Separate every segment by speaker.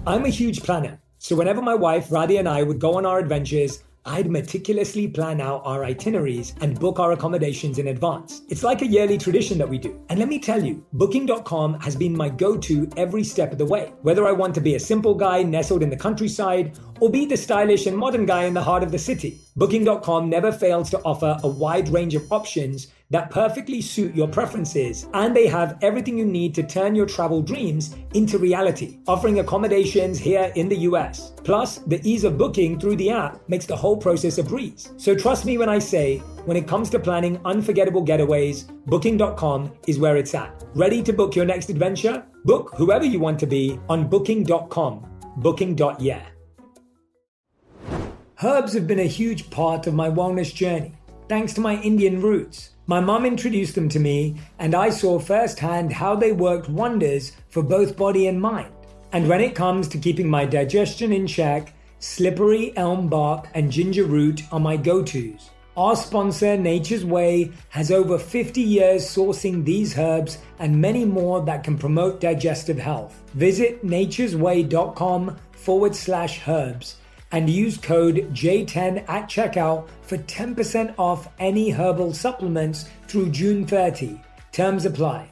Speaker 1: I'm a huge planner, so whenever my wife Radhi and I would go on our adventures, I'd meticulously plan out our itineraries and book our accommodations in advance. It's like a yearly tradition that we do. And let me tell you, Booking.com has been my go-to every step of the way. Whether I want to be a simple guy nestled in the countryside or be the stylish and modern guy in the heart of the city, Booking.com never fails to offer a wide range of options that perfectly suit your preferences, and they have everything you need to turn your travel dreams into reality, offering accommodations here in the US. Plus, the ease of booking through the app makes the whole process a breeze. So trust me when I say, when it comes to planning unforgettable getaways, Booking.com is where it's at. Ready to book your next adventure? Book whoever you want to be on Booking.com. Booking.yeah. Herbs have been a huge part of my wellness journey, thanks to my Indian roots. My mum introduced them to me, and I saw firsthand how they worked wonders for both body and mind. And when it comes to keeping my digestion in check, slippery elm bark and ginger root are my go-tos. Our sponsor, Nature's Way, has over 50 years sourcing these herbs and many more that can promote digestive health. Visit naturesway.com/herbs and use code J10 at checkout for 10% off any herbal supplements through June 30. Terms apply.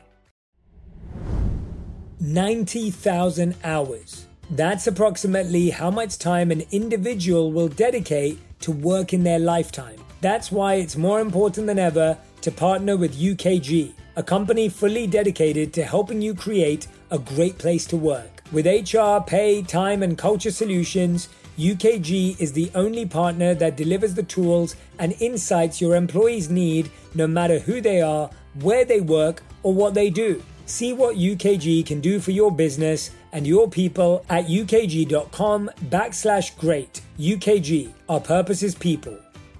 Speaker 1: 90,000 hours. That's approximately how much time an individual will dedicate to work in their lifetime. That's why it's more important than ever to partner with UKG, a company fully dedicated to helping you create a great place to work. With HR, pay, time, and culture solutions, UKG is the only partner that delivers the tools and insights your employees need, no matter who they are, where they work, or what they do. See what UKG can do for your business and your people at ukg.com/great. UKG, our purpose is people.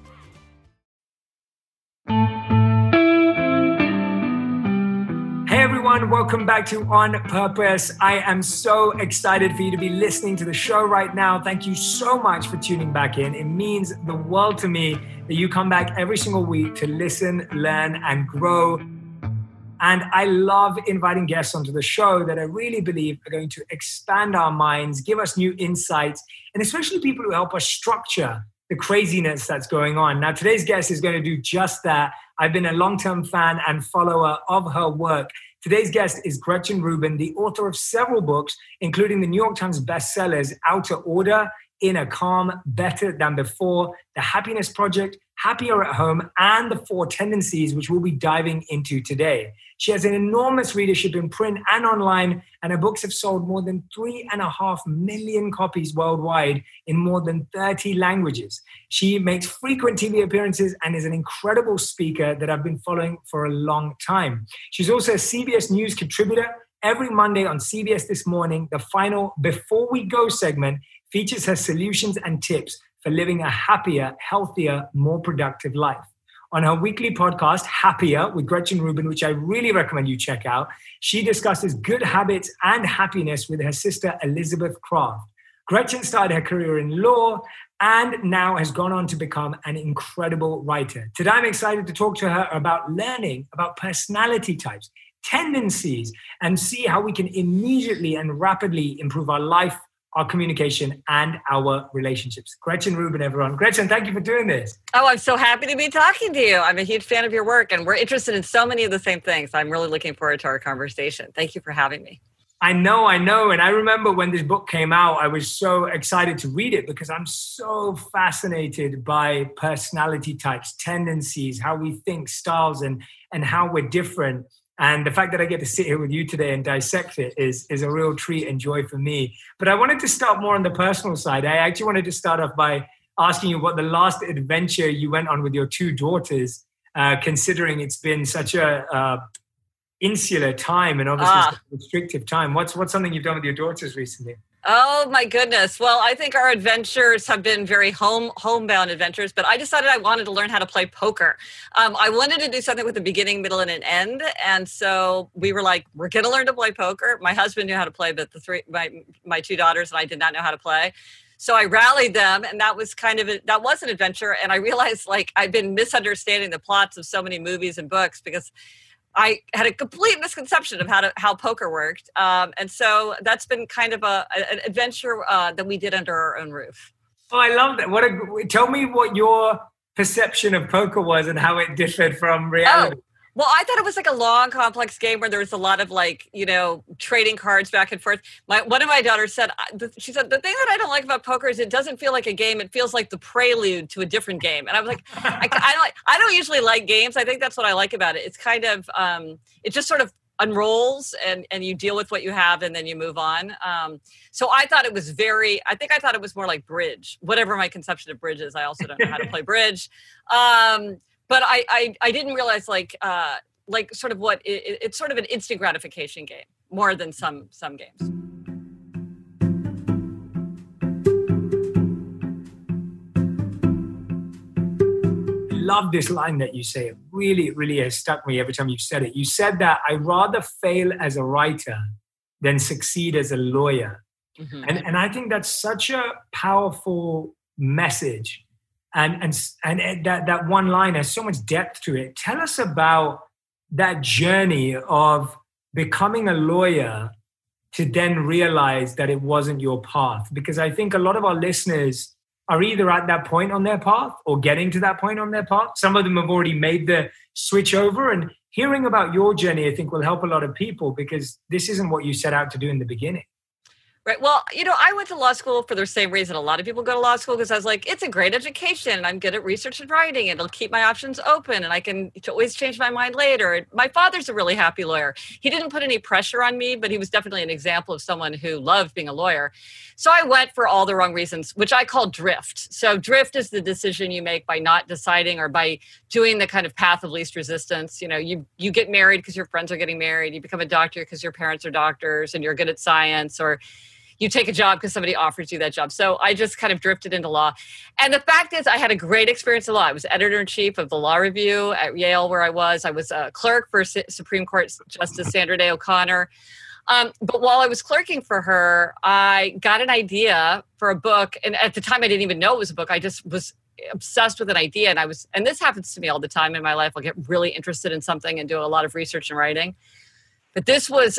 Speaker 1: Hey everyone, welcome back to On Purpose. I am so excited for you to be listening to the show right now. Thank you so much for tuning back in. It means the world to me that you come back every single week to listen, learn, and grow. And I love inviting guests onto the show that I really believe are going to expand our minds, give us new insights, and especially people who help us structure the craziness that's going on. Now, today's guest is going to do just that. I've been a long-term fan and follower of her work. Today's guest is Gretchen Rubin, the author of several books, including the New York Times bestsellers, Outer Order, Inner Calm, Better Than Before, The Happiness Project, Happier at Home, and The Four Tendencies, which we'll be diving into today. She has an enormous readership in print and online, and her books have sold more than 3.5 million copies worldwide in more than 30 languages. She makes frequent TV appearances and is an incredible speaker that I've been following for a long time. She's also a CBS News contributor. Every Monday on CBS This Morning, the final Before We Go segment features her solutions and tips for living a happier, healthier, more productive life. On her weekly podcast, Happier with Gretchen Rubin, which I really recommend you check out, she discusses good habits and happiness with her sister, Elizabeth Craft. Gretchen started her career in law and now has gone on to become an incredible writer. Today, I'm excited to talk to her about learning about personality types, tendencies, and see how we can immediately and rapidly improve our life, our communication, and our relationships. Gretchen Rubin, everyone. Gretchen, thank you for doing this.
Speaker 2: Oh, I'm so happy to be talking to you. I'm a huge fan of your work, and we're interested in so many of the same things. I'm really looking forward to our conversation. Thank you for having me.
Speaker 1: I know. And I remember when this book came out, I was so excited to read it because I'm so fascinated by personality types, tendencies, how we think, styles, and how we're different. And the fact that I get to sit here with you today and dissect it is a real treat and joy for me. But I wanted to start more on the personal side. I actually wanted to start off by asking you what the last adventure you went on with your two daughters, considering it's been such a insular time and obviously such a restrictive time. What's something you've done with your daughters recently?
Speaker 2: Oh my goodness. Well, I think our adventures have been very homebound adventures, but I decided I wanted to learn how to play poker. I wanted to do something with a beginning, middle, and an end. And so we were like, we're going to learn to play poker. My husband knew how to play, but my two daughters and I did not know how to play. So I rallied them, and that was that was an adventure. And I realized like I've been misunderstanding the plots of so many movies and books because I had a complete misconception of how poker worked. And so that's been kind of an adventure that we did under our own roof.
Speaker 1: Oh, I love that. Tell me what your perception of poker was and how it differed from reality.
Speaker 2: Oh. Well, I thought it was like a long, complex game where there was a lot of trading cards back and forth. One of my daughters said, she said, the thing that I don't like about poker is it doesn't feel like a game. It feels like the prelude to a different game. And I was like, I don't usually like games. I think that's what I like about it. It's kind of, it just sort of unrolls and you deal with what you have and then you move on. So I thought it was I thought it was more like bridge, whatever my conception of bridge is. I also don't know how to play bridge. But I didn't realize sort of what it's sort of an instant gratification game more than some games.
Speaker 1: I love this line that you say. It really, really has stuck me every time you've said it. You said that I'd rather fail as a writer than succeed as a lawyer. Mm-hmm. And I think that's such a powerful message. And that one line has so much depth to it. Tell us about that journey of becoming a lawyer to then realize that it wasn't your path. Because I think a lot of our listeners are either at that point on their path or getting to that point on their path. Some of them have already made the switch over. And hearing about your journey, I think, will help a lot of people because this isn't what you set out to do in the beginning.
Speaker 2: Right. Well, I went to law school for the same reason a lot of people go to law school, because I was like, it's a great education and I'm good at research and writing. It'll keep my options open and I can always change my mind later. My father's a really happy lawyer. He didn't put any pressure on me, but he was definitely an example of someone who loved being a lawyer. So I went for all the wrong reasons, which I call drift. So drift is the decision you make by not deciding or by doing the kind of path of least resistance. You get married because your friends are getting married. You become a doctor because your parents are doctors and you're good at science, or you take a job because somebody offers you that job. So I just kind of drifted into law. And the fact is, I had a great experience in law. I was editor-in-chief of the Law Review at Yale, where I was. I was a clerk for Supreme Court Justice Sandra Day O'Connor. But while I was clerking for her, I got an idea for a book. And at the time, I didn't even know it was a book. I just was obsessed with an idea. And this happens to me all the time in my life. I'll get really interested in something and do a lot of research and writing. But this was...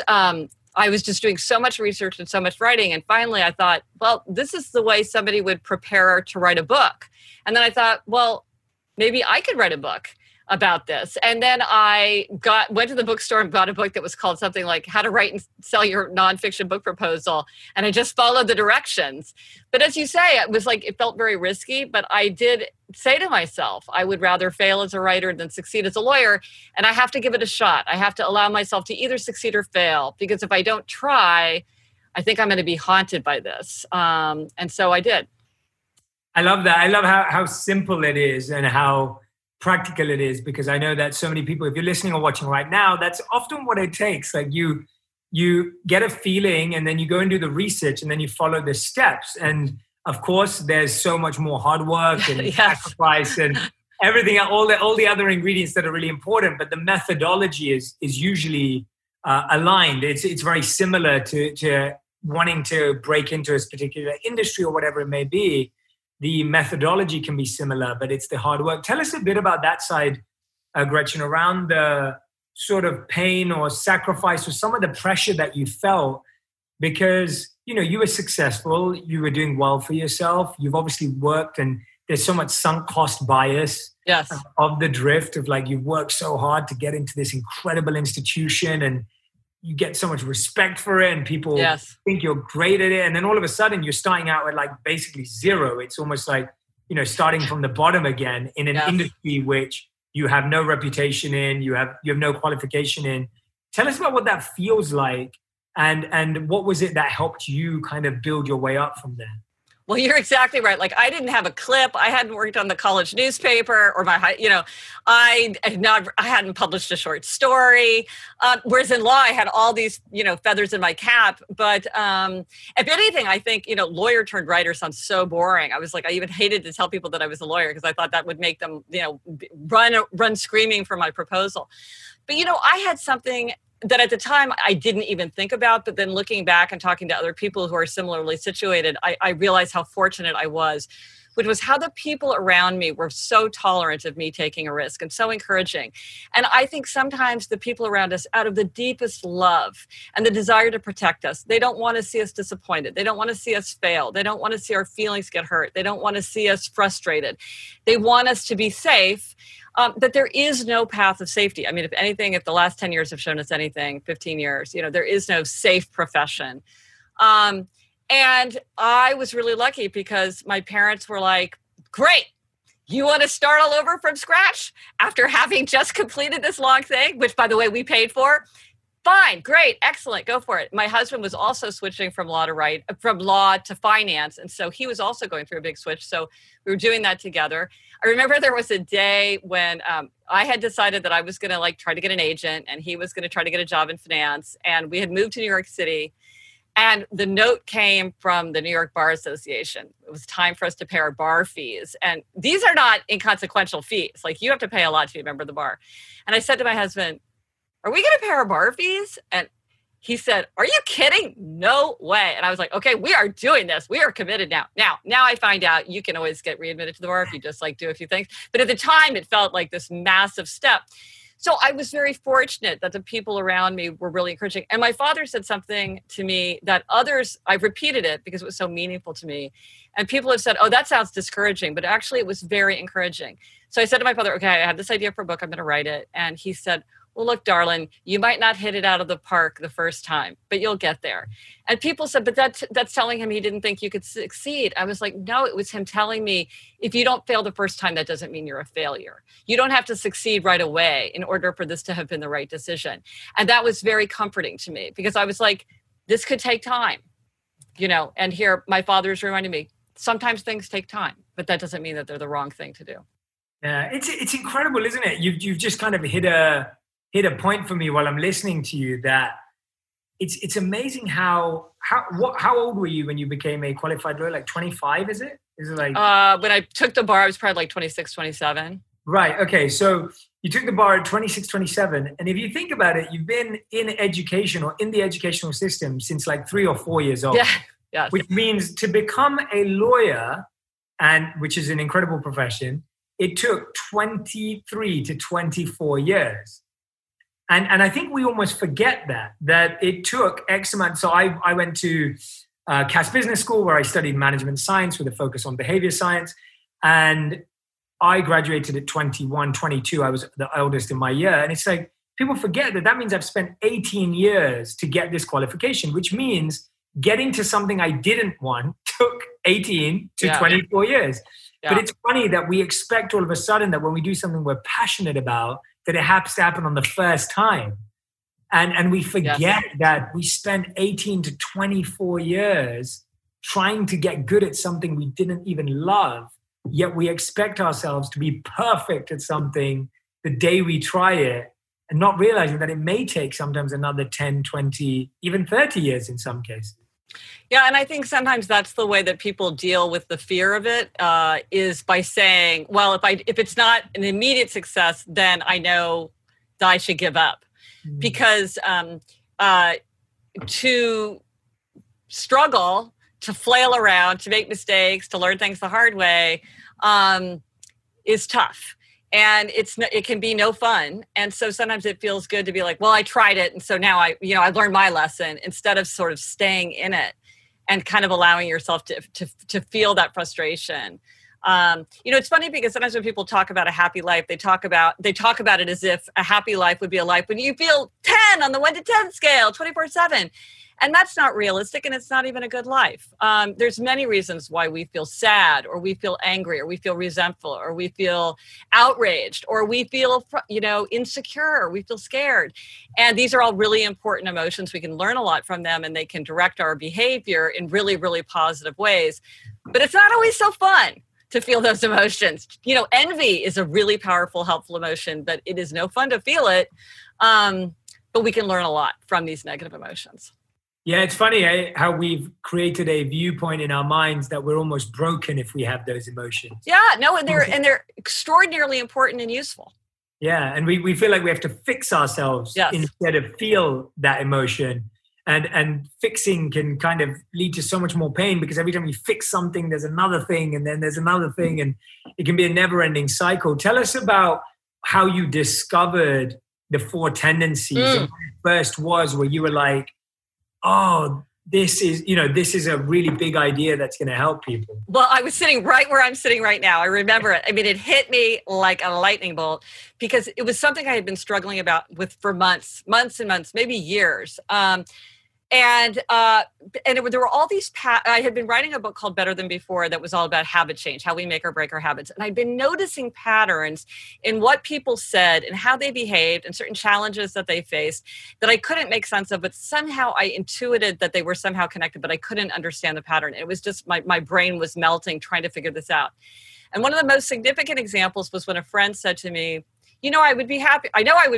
Speaker 2: I was just doing so much research and so much writing. And finally I thought, well, this is the way somebody would prepare to write a book. And then I thought, well, maybe I could write a book about this. And then I went to the bookstore and bought a book that was called something like How to Write and Sell Your Nonfiction Book Proposal. And I just followed the directions. But as you say, it felt very risky, but I did say to myself, I would rather fail as a writer than succeed as a lawyer. And I have to give it a shot. I have to allow myself to either succeed or fail, because if I don't try, I think I'm going to be haunted by this. And so I did.
Speaker 1: I love that. I love how simple it is and how practical it is, because I know that so many people, if you're listening or watching right now, that's often what it takes. Like you get a feeling and then you go and do the research and then you follow the steps. And of course, there's so much more hard work and
Speaker 2: yes.
Speaker 1: sacrifice and everything, all the other ingredients that are really important. But the methodology is usually aligned. It's very similar to wanting to break into a particular industry or whatever it may be. The methodology can be similar, but it's the hard work. Tell us a bit about that side, Gretchen, around the sort of pain or sacrifice or some of the pressure that you felt, because, you were successful, you were doing well for yourself. You've obviously worked, and there's so much sunk cost bias
Speaker 2: yes.
Speaker 1: Of the drift of you've worked so hard to get into this incredible institution and you get so much respect for it and people
Speaker 2: yes.
Speaker 1: think you're great at it. And then all of a sudden you're starting out at basically zero. It's almost like, starting from the bottom again in an
Speaker 2: yes.
Speaker 1: industry which you have no reputation in, you have no qualification in. Tell us about what that feels like and what was it that helped you kind of build your way up from there?
Speaker 2: Well, you're exactly right. I didn't have a clip. I hadn't worked on the college newspaper or I hadn't published a short story. Whereas in law, I had all these, feathers in my cap. But if anything, I think, lawyer turned writer sounds so boring. I was I even hated to tell people that I was a lawyer because I thought that would make them, run screaming for my proposal. But, I had something that at the time I didn't even think about, but then looking back and talking to other people who are similarly situated, I realized how fortunate I was, which was how the people around me were so tolerant of me taking a risk and so encouraging. And I think sometimes the people around us, out of the deepest love and the desire to protect us, they don't want to see us disappointed. They don't want to see us fail. They don't want to see our feelings get hurt. They don't want to see us frustrated. They want us to be safe. That there is no path of safety. I mean, if anything, if the last 10 years have shown us anything, 15 years, there is no safe profession. And I was really lucky because my parents were like, great, you want to start all over from scratch after having just completed this long thing, which, by the way, we paid for? Fine, great, excellent, go for it. My husband was also switching from law to finance. And so he was also going through a big switch. So we were doing that together. I remember there was a day when I had decided that I was going to try to get an agent and he was going to try to get a job in finance. And we had moved to New York City. And the note came from the New York Bar Association. It was time for us to pay our bar fees. And these are not inconsequential fees. You have to pay a lot to be a member of the bar. And I said to my husband, are we going to pay our bar fees? And he said, are you kidding? No way. And I was like, okay, we are doing this. We are committed now. Now I find out you can always get readmitted to the bar if you just do a few things. But at the time, it felt like this massive step. So I was very fortunate that the people around me were really encouraging. And my father said something to me that others, I've repeated it because it was so meaningful to me. And people have said, oh, that sounds discouraging. But actually, it was very encouraging. So I said to my father, okay, I have this idea for a book. I'm going to write it. And he said, well, look, darling, you might not hit it out of the park the first time, but you'll get there. And people said, but that's telling him he didn't think you could succeed. I was like, no, it was him telling me, if you don't fail the first time, that doesn't mean you're a failure. You don't have to succeed right away in order for this to have been the right decision. And that was very comforting to me because I was like, this could take time, and here my father's reminding me, sometimes things take time, but that doesn't mean that they're the wrong thing to do.
Speaker 1: Yeah, it's incredible, isn't it? You've just kind of hit a point for me while I'm listening to you that it's amazing how old were you when you became a qualified lawyer? 25, is it? Is it when
Speaker 2: I took the bar, I was probably 26, 27.
Speaker 1: Right. Okay. So you took the bar at 26, 27. And if you think about it, you've been in education or in the educational system since 3 or 4 years old.
Speaker 2: Yeah. Yes.
Speaker 1: Which means to become a lawyer, and which is an incredible profession, it took 23 to 24 years. And I think we almost forget that it took X amount. So I went to Cass Business School where I studied management science with a focus on behavior science. And I graduated at 21, 22. I was the eldest in my year. And it's people forget that means I've spent 18 years to get this qualification, which means getting to something I didn't want took 18 to 24 years. Yeah. But it's funny that we expect all of a sudden that when we do something we're passionate about, that it has to happen on the first time. And we forget that we spent 18 to 24 years trying to get good at something we didn't even love, yet we expect ourselves to be perfect at something the day we try it, and not realizing that it may take sometimes another 10, 20, even 30 years in some cases.
Speaker 2: Yeah, and I think sometimes that's the way that people deal with the fear of it, is by saying, well, if it's not an immediate success, then I know that I should give up. Mm-hmm. Because to struggle, to flail around, to make mistakes, to learn things the hard way is tough. And it can be no fun. And so sometimes it feels good to be like, well, I tried it. And so now I learned my lesson, instead of sort of staying in it and kind of allowing yourself to feel that frustration. It's funny because sometimes when people talk about a happy life, they talk about it as if a happy life would be a life when you feel 10 on the 1 to 10 scale, 24/7. And that's not realistic, and it's not even a good life. There's many reasons why we feel sad, or we feel angry, or we feel resentful, or we feel outraged, or we feel, insecure, or we feel scared. And these are all really important emotions. We can learn a lot from them, and they can direct our behavior in really, really positive ways. But it's not always so fun to feel those emotions. Envy is a really powerful, helpful emotion, but it is no fun to feel it. But we can learn a lot from these negative emotions.
Speaker 1: Yeah, it's funny how we've created a viewpoint in our minds that we're almost broken if we have those emotions.
Speaker 2: Yeah, no, and they're extraordinarily important and useful.
Speaker 1: Yeah, and we feel like we have to fix ourselves instead of feel that emotion. And fixing can kind of lead to so much more pain, because every time you fix something, there's another thing, and then there's another thing, and it can be a never-ending cycle. Tell us about how you discovered the 4 tendencies and when it first was, where you were like, oh, this is a really big idea that's going to help people.
Speaker 2: Well, I was sitting right where I'm sitting right now. I remember it. I mean, it hit me like a lightning bolt, because it was something I had been struggling with for months and months, maybe years. And there were all these, I had been writing a book called Better Than Before that was all about habit change, how we make or break our habits. And I'd been noticing patterns in what people said and how they behaved and certain challenges that they faced that I couldn't make sense of, but somehow I intuited that they were somehow connected, but I couldn't understand the pattern. It was just, my brain was melting trying to figure this out. And one of the most significant examples was when a friend said to me, I would be happier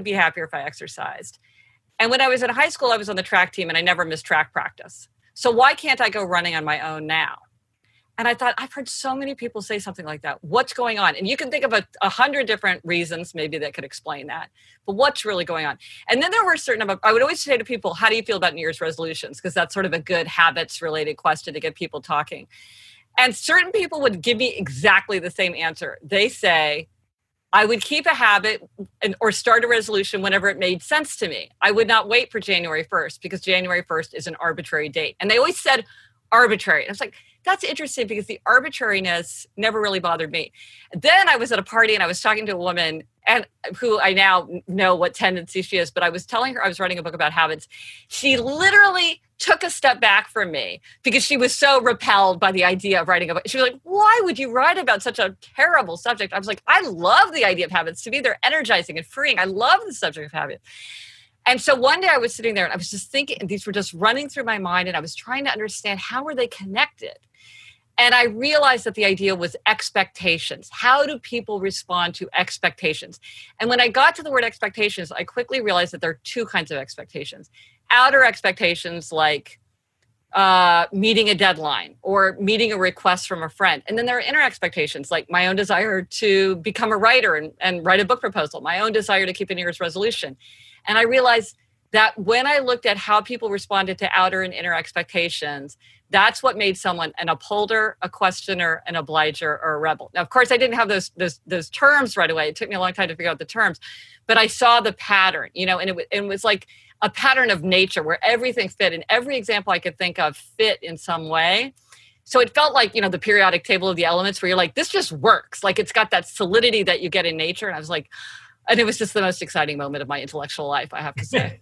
Speaker 2: if I exercised. And when I was in high school, I was on the track team and I never missed track practice. So why can't I go running on my own now? And I thought, I've heard so many people say something like that. What's going on? And you can think of 100 different reasons maybe that could explain that. But what's really going on? And then there were I would always say to people, how do you feel about New Year's resolutions? Because that's sort of a good habits-related question to get people talking. And certain people would give me exactly the same answer. They say, I would keep a habit or start a resolution whenever it made sense to me. I would not wait for January 1st, because January 1st is an arbitrary date. And they always said arbitrary. And I was like, that's interesting, because the arbitrariness never really bothered me. Then I was at a party and I was talking to a woman and who I now know what tendency she is, but I was telling her I was writing a book about habits. She literally took a step back from me because she was so repelled by the idea of writing a book. She was like, why would you write about such a terrible subject? I was like, I love the idea of habits. To me, they're energizing and freeing. I love the subject of habits. And so one day I was sitting there and I was just thinking, and these were just running through my mind, and I was trying to understand, how were they connected? And I realized that the idea was expectations. How do people respond to expectations? And when I got to the word expectations, I quickly realized that there are 2 kinds of expectations. Outer expectations, like meeting a deadline or meeting a request from a friend. And then there are inner expectations, like my own desire to become a writer and write a book proposal, my own desire to keep a New Year's resolution. And I realized that when I looked at how people responded to outer and inner expectations, that's what made someone an upholder, a questioner, an obliger, or a rebel. Now, of course, I didn't have those terms right away. It took me a long time to figure out the terms, but I saw the pattern, and it was like a pattern of nature where everything fit, and every example I could think of fit in some way. So it felt like, the periodic table of the elements, where you're like, this just works. Like, it's got that solidity that you get in nature. And I was like, and it was just the most exciting moment of my intellectual life, I have to say.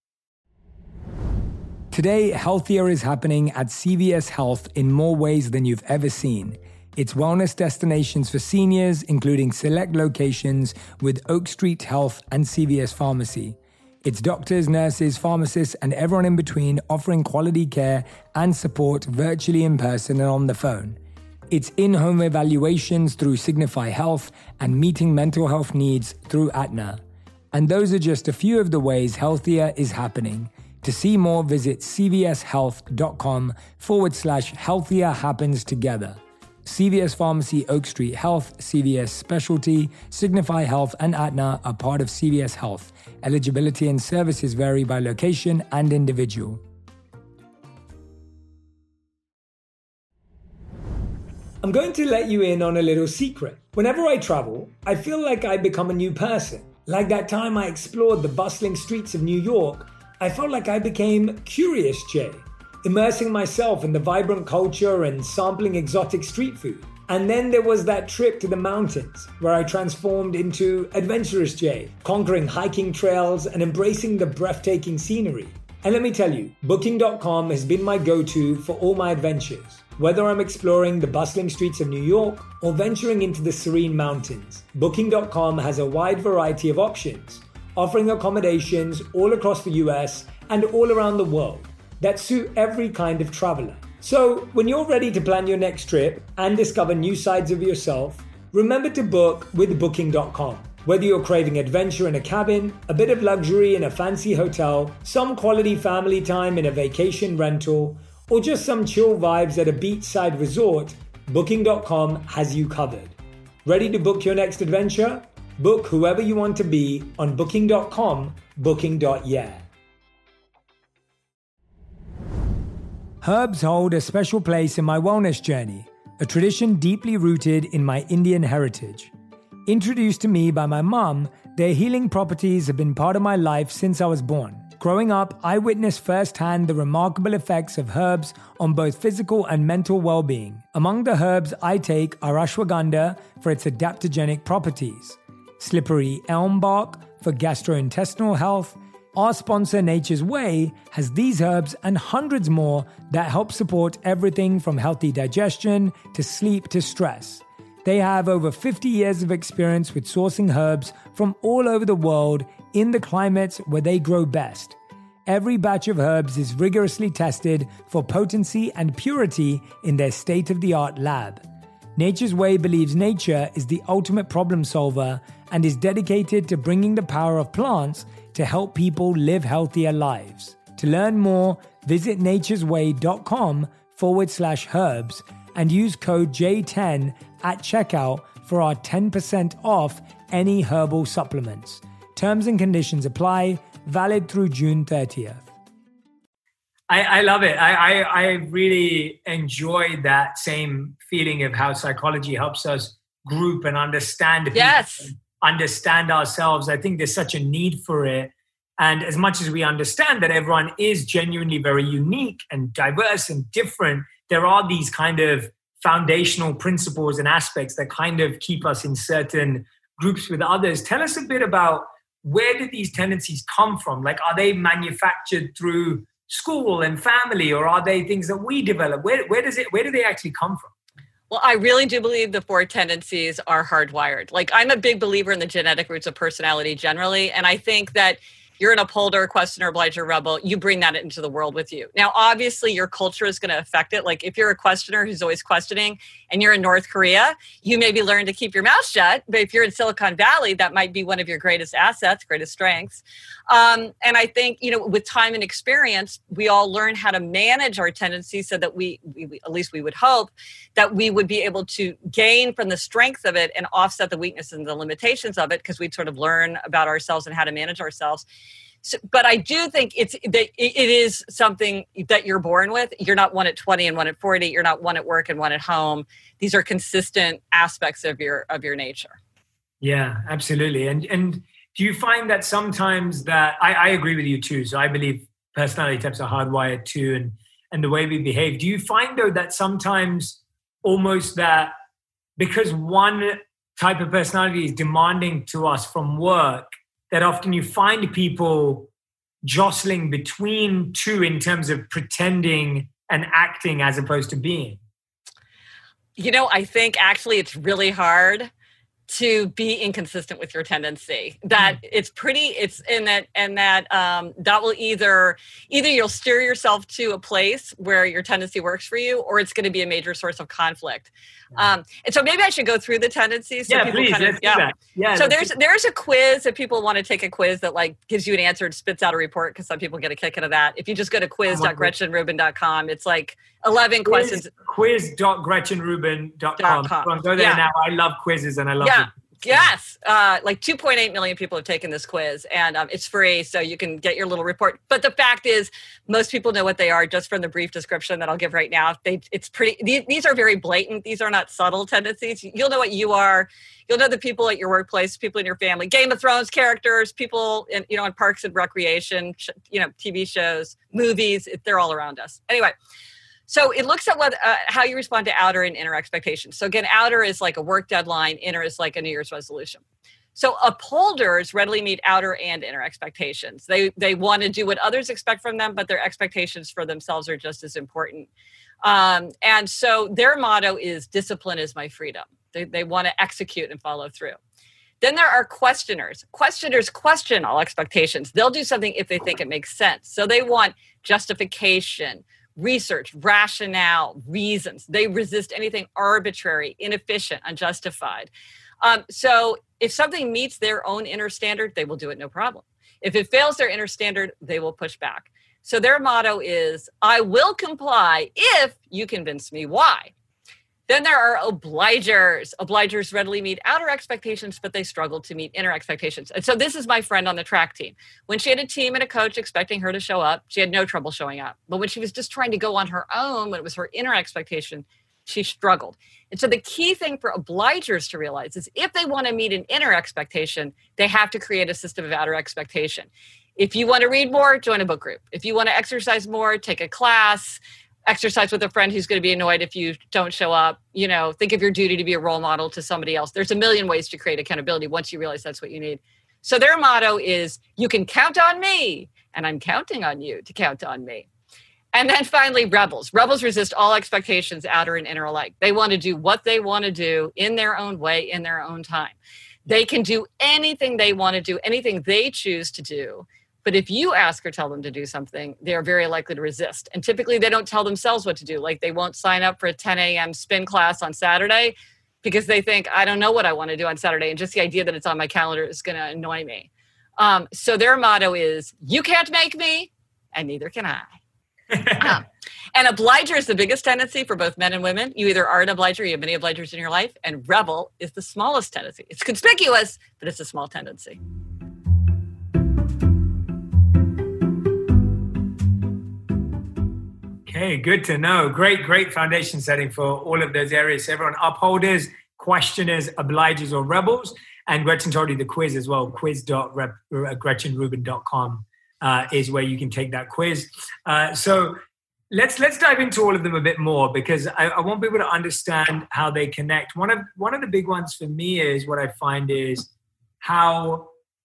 Speaker 3: Today, Healthier is happening at CVS Health in more ways than you've ever seen. It's wellness destinations for seniors, including select locations with Oak Street Health and CVS Pharmacy. It's doctors, nurses, pharmacists, and everyone in between offering quality care and support virtually, in person, and on the phone. It's in-home evaluations through Signify Health and meeting mental health needs through Aetna. And those are just a few of the ways Healthier is happening. To see more, visit cvshealth.com/healthier happens together. CVS Pharmacy, Oak Street Health, CVS Specialty, Signify Health, and Aetna are part of CVS Health. Eligibility and services vary by location and individual.
Speaker 1: I'm going to let you in on a little secret. Whenever I travel, I feel like I become a new person. Like that time I explored the bustling streets of New York, I felt like I became Curious Jay, immersing myself in the vibrant culture and sampling exotic street food. And then there was that trip to the mountains, where I transformed into Adventurous Jay, conquering hiking trails and embracing the breathtaking scenery. And let me tell you, Booking.com has been my go-to for all my adventures. Whether I'm exploring the bustling streets of New York or venturing into the serene mountains, Booking.com has a wide variety of options, offering accommodations all across the US and all around the world that suit every kind of traveler. So when you're ready to plan your next trip and discover new sides of yourself, remember to book with Booking.com. Whether you're craving adventure in a cabin, a bit of luxury in a fancy hotel, some quality family time in a vacation rental, or just some chill vibes at a beachside resort, Booking.com has you covered. Ready to book your next adventure? Book whoever you want to be on Booking.com, booking.yeah.
Speaker 3: Herbs hold a special place in my wellness journey, a tradition deeply rooted in my Indian heritage. Introduced to me by my mom, their healing properties have been part of my life since I was born. Growing up, I witnessed firsthand the remarkable effects of herbs on both physical and mental well-being. Among the herbs I take are ashwagandha for its adaptogenic properties, slippery elm bark for gastrointestinal health. Our sponsor Nature's Way has these herbs and hundreds more that help support everything from healthy digestion to sleep to stress. They have over 50 years of experience with sourcing herbs from all over the world in the climates where they grow best. Every batch of herbs is rigorously tested for potency and purity in their state-of-the-art lab. Nature's Way believes nature is the ultimate problem solver and is dedicated to bringing the power of plants to help people live healthier lives. To learn more, visit naturesway.com/herbs and use code J10 at checkout for our 10% off any herbal supplements. Terms and conditions apply, valid through June 30th.
Speaker 1: I love it. I really enjoy that same feeling of how psychology helps us group and understand understand ourselves. I think there's such a need for it. And as much as we understand that everyone is genuinely very unique and diverse and different, there are these kind of foundational principles and aspects that kind of keep us in certain groups with others. Tell us a bit about where did these tendencies come from? Like, are they manufactured through school and family, or are they things that we develop? Where do they actually come from?
Speaker 2: Well, I really do believe the 4 tendencies are hardwired. Like, I'm a big believer in the genetic roots of personality generally. And I think that you're an upholder, questioner, obliger, rebel. You bring that into the world with you. Now, obviously, your culture is going to affect it. Like, if you're a questioner who's always questioning and you're in North Korea, you maybe learn to keep your mouth shut. But if you're in Silicon Valley, that might be one of your greatest assets, greatest strengths. And I think, with time and experience, we all learn how to manage our tendencies so that we at least we would hope that we would be able to gain from the strength of it and offset the weaknesses and the limitations of it, because we'd sort of learn about ourselves and how to manage ourselves. So, but I do think it is something that you're born with. You're not one at 20 and one at 40. You're not one at work and one at home. These are consistent aspects of your nature.
Speaker 1: Yeah, absolutely. And do you find that sometimes that I agree with you too? So I believe personality types are hardwired too, and the way we behave. Do you find though that sometimes almost that because one type of personality is demanding to us from work, that often you find people jostling between two in terms of pretending and acting as opposed to being?
Speaker 2: I think actually it's really hard to be inconsistent with your tendency. That that will either you'll steer yourself to a place where your tendency works for you, or it's going to be a major source of conflict. And so maybe I should go through the tendencies. So people
Speaker 1: please. Let's do that. Yeah.
Speaker 2: So there's a quiz if people want to take a quiz that gives you an answer and spits out a report, because some people get a kick out of that. If you just go to quiz.gretchenrubin.com, it's 11 questions.
Speaker 1: Quiz.gretchenrubin.com. Go there now. I love quizzes and I love it.
Speaker 2: Yes. 2.8 million people have taken this quiz, and it's free, so you can get your little report. But the fact is, most people know what they are just from the brief description that I'll give right now. These are very blatant. These are not subtle tendencies. You'll know what you are. You'll know the people at your workplace, people in your family, Game of Thrones characters, people in Parks and Recreation, TV shows, movies. They're all around us. Anyway. So it looks at how you respond to outer and inner expectations. So again, outer is like a work deadline, inner is like a New Year's resolution. So upholders readily meet outer and inner expectations. They want to do what others expect from them, but their expectations for themselves are just as important. And so their motto is discipline is my freedom. They want to execute and follow through. Then there are questioners. Questioners question all expectations. They'll do something if they think it makes sense. So they want justification, research, rationale, reasons. They resist anything arbitrary, inefficient, unjustified. So if something meets their own inner standard, they will do it no problem. If it fails their inner standard, they will push back. So their motto is, I will comply if you convince me why. Then there are obligers. Obligers readily meet outer expectations, but they struggle to meet inner expectations. And so this is my friend on the track team. When she had a team and a coach expecting her to show up, she had no trouble showing up. But when she was just trying to go on her own, when it was her inner expectation, she struggled. And so the key thing for obligers to realize is if they want to meet an inner expectation, they have to create a system of outer expectation. If you want to read more, join a book group. If you want to exercise more, take a class. Exercise with a friend who's going to be annoyed if you don't show up. Think of your duty to be a role model to somebody else. There's a million ways to create accountability once you realize that's what you need. So their motto is, you can count on me, and I'm counting on you to count on me. And then finally, rebels. Rebels resist all expectations, outer and inner alike. They want to do what they want to do in their own way, in their own time. They can do anything they want to do, anything they choose to do. But if you ask or tell them to do something, they're very likely to resist. And typically they don't tell themselves what to do. Like they won't sign up for a 10 a.m. spin class on Saturday because they think, I don't know what I want to do on Saturday. And just the idea that it's on my calendar is going to annoy me. So their motto is, you can't make me, and neither can I. And obliger is the biggest tendency for both men and women. You either are an obliger, you have many obligers in your life, and rebel is the smallest tendency. It's conspicuous, but it's a small tendency.
Speaker 1: Okay, good to know. Great foundation setting for all of those areas. So everyone, upholders, questioners, obligers, or rebels. And Gretchen told you the quiz as well. quiz.gretchenrubin.com is where you can take that quiz. So let's dive into all of them a bit more, because I want people to understand how they connect. One of the big ones for me is what I find is how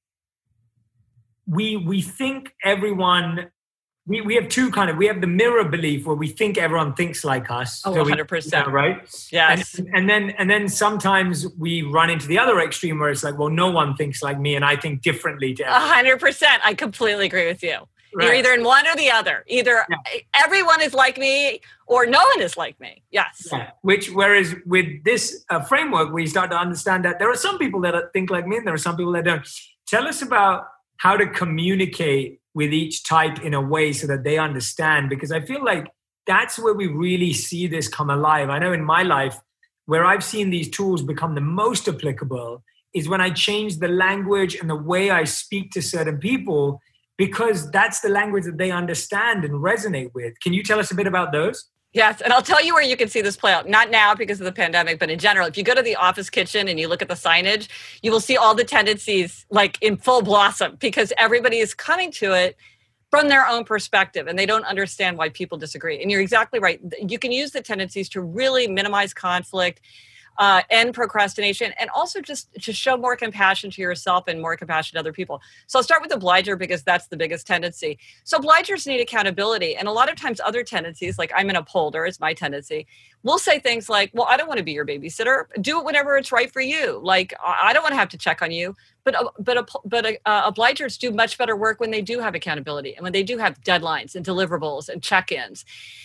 Speaker 1: we think everyone. We have two we have the mirror belief where we think everyone thinks like us.
Speaker 2: Oh, 100%.
Speaker 1: Right?
Speaker 2: Yes.
Speaker 1: And then sometimes we run into the other extreme where it's like, well, no one thinks like me and I think differently to everyone.
Speaker 2: 100%. I completely agree with you. Right. You're either in one or the other. Either everyone is like me or no one is like me. Yes.
Speaker 1: Yeah. Whereas with this framework, we start to understand that there are some people that think like me and there are some people that don't. Tell us about how to communicate with each type in a way so that they understand, because I feel like that's where we really see this come alive. I know in my life, where I've seen these tools become the most applicable is when I change the language and the way I speak to certain people, because that's the language that they understand and resonate with. Can you tell us a bit about those?
Speaker 2: Yes, and I'll tell you where you can see this play out. Not now because of the pandemic, but in general. If you go to the office kitchen and you look at the signage, you will see all the tendencies like in full blossom, because everybody is coming to it from their own perspective and they don't understand why people disagree. And you're exactly right. You can use the tendencies to really minimize conflict, end procrastination, and also just to show more compassion to yourself and more compassion to other people. So I'll start with obliger because that's the biggest tendency. So obligers need accountability. And a lot of times other tendencies, like I'm an upholder is my tendency, we'll say things like, well, I don't want to be your babysitter. Do it whenever it's right for you. Like, I don't want to have to check on you. But obligers do much better work when they do have accountability and when they do have deadlines and deliverables and check-ins.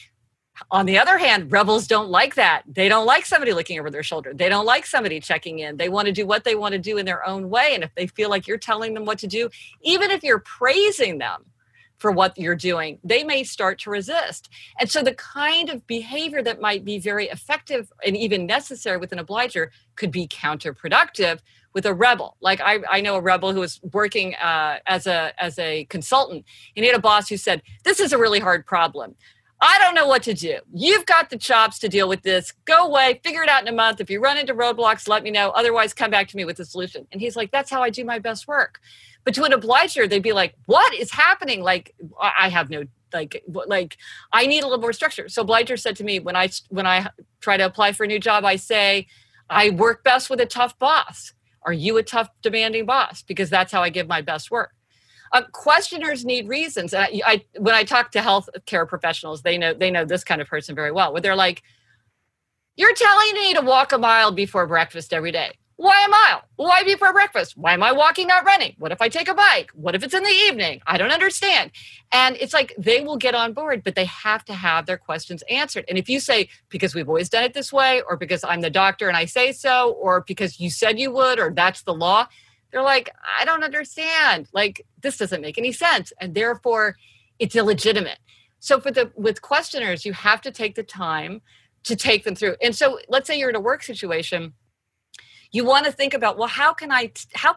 Speaker 2: On the other hand, rebels don't like that. They don't like somebody looking over their shoulder. They don't like somebody checking in. They want to do what they want to do in their own way. And if they feel like you're telling them what to do, even if you're praising them for what you're doing, they may start to resist. And so the kind of behavior that might be very effective and even necessary with an obliger could be counterproductive with a rebel. Like I know a rebel who was working as a consultant, and he had a boss who said, this is a really hard problem. I don't know what to do. You've got the chops to deal with this. Go away, figure it out in a month. If you run into roadblocks, let me know. Otherwise, come back to me with a solution. And he's like, that's how I do my best work. But to an obliger, they'd be like, what is happening? Like, I have no, like I need a little more structure. So obliger said to me, when I try to apply for a new job, I say, I work best with a tough boss. Are you a tough, demanding boss? Because that's how I give my best work. Questioners need reasons. I when I talk to healthcare professionals, they know this kind of person very well, where they're like, you're telling me to walk a mile before breakfast every day. Why a mile? Why before breakfast? Why am I walking, not running? What if I take a bike? What if it's in the evening? I don't understand. And it's like they will get on board, but they have to have their questions answered. And if you say, because we've always done it this way, or because I'm the doctor and I say so, or because you said you would, or that's the law, they're like, I don't understand. Like, this doesn't make any sense. And therefore, it's illegitimate. So with questioners, you have to take the time to take them through. And so let's say you're in a work situation, you want to think about, well, how can I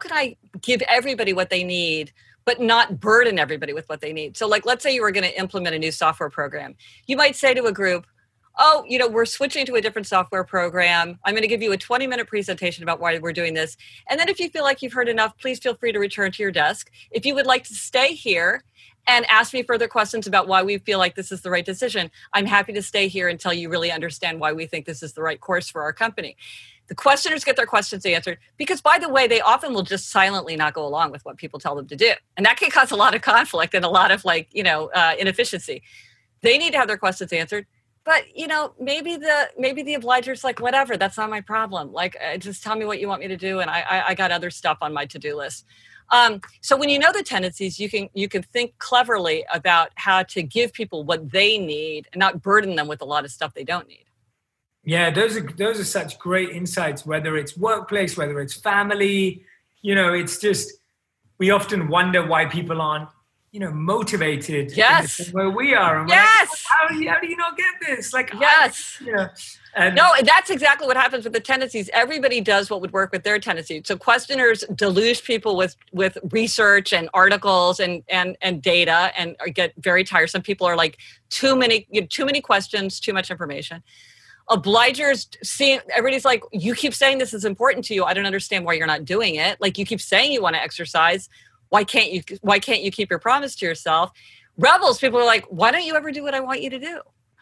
Speaker 2: give everybody what they need, but not burden everybody with what they need? So like, let's say you were going to implement a new software program. You might say to a group, oh, we're switching to a different software program. I'm going to give you a 20-minute presentation about why we're doing this. And then if you feel like you've heard enough, please feel free to return to your desk. If you would like to stay here and ask me further questions about why we feel like this is the right decision, I'm happy to stay here until you really understand why we think this is the right course for our company. The questioners get their questions answered because, by the way, they often will just silently not go along with what people tell them to do. And that can cause a lot of conflict and a lot of inefficiency. They need to have their questions answered. But, maybe the obliger's like, whatever, that's not my problem. Like, just tell me what you want me to do. And I got other stuff on my to-do list. So when you know the tendencies, you can think cleverly about how to give people what they need and not burden them with a lot of stuff they don't need.
Speaker 1: Yeah, those are such great insights, whether it's workplace, whether it's family. It's just, we often wonder why people aren't motivated.
Speaker 2: Yes.
Speaker 1: Where we are. And
Speaker 2: yes.
Speaker 1: Like, how do you not get this? Like,
Speaker 2: yes. No, that's exactly what happens with the tendencies. Everybody does what would work with their tendencies. So questioners deluge people with research and articles and data and get very tiresome. People are like, too many questions, too much information. Obligers, everybody's like, you keep saying this is important to you. I don't understand why you're not doing it. Like, you keep saying you want to exercise. Why can't you keep your promise to yourself? Rebels, people are like, why don't you ever do what I want you to do?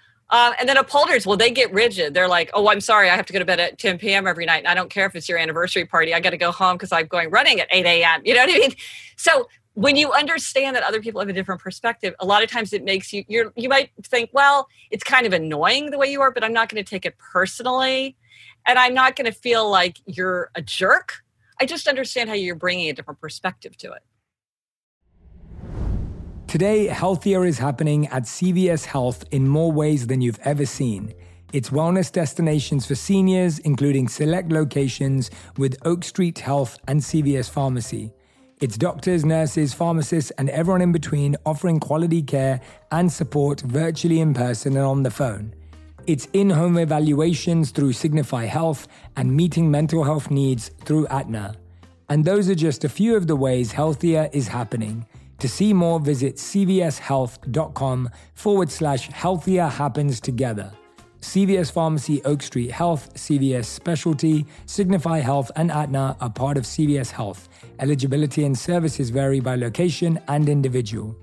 Speaker 2: And then upholders, well, they get rigid. They're like, oh, I'm sorry, I have to go to bed at 10 p.m. every night. And I don't care if it's your anniversary party. I got to go home because I'm going running at 8 a.m. You know what I mean? So when you understand that other people have a different perspective, a lot of times it makes you might think, well, it's kind of annoying the way you are, but I'm not going to take it personally. And I'm not going to feel like you're a jerk. I just understand how you're bringing a different perspective to it.
Speaker 3: Today, healthier is happening at CVS Health in more ways than you've ever seen. It's wellness destinations for seniors, including select locations with Oak Street Health and CVS Pharmacy. It's doctors, nurses, pharmacists, and everyone in between offering quality care and support virtually, in person, and on the phone. It's in-home evaluations through Signify Health and meeting mental health needs through Aetna. And those are just a few of the ways healthier is happening. To see more, visit cvshealth.com/healthier happens together. CVS Pharmacy, Oak Street Health, CVS Specialty, Signify Health, and Aetna are part of CVS Health. Eligibility and services vary by location and individual.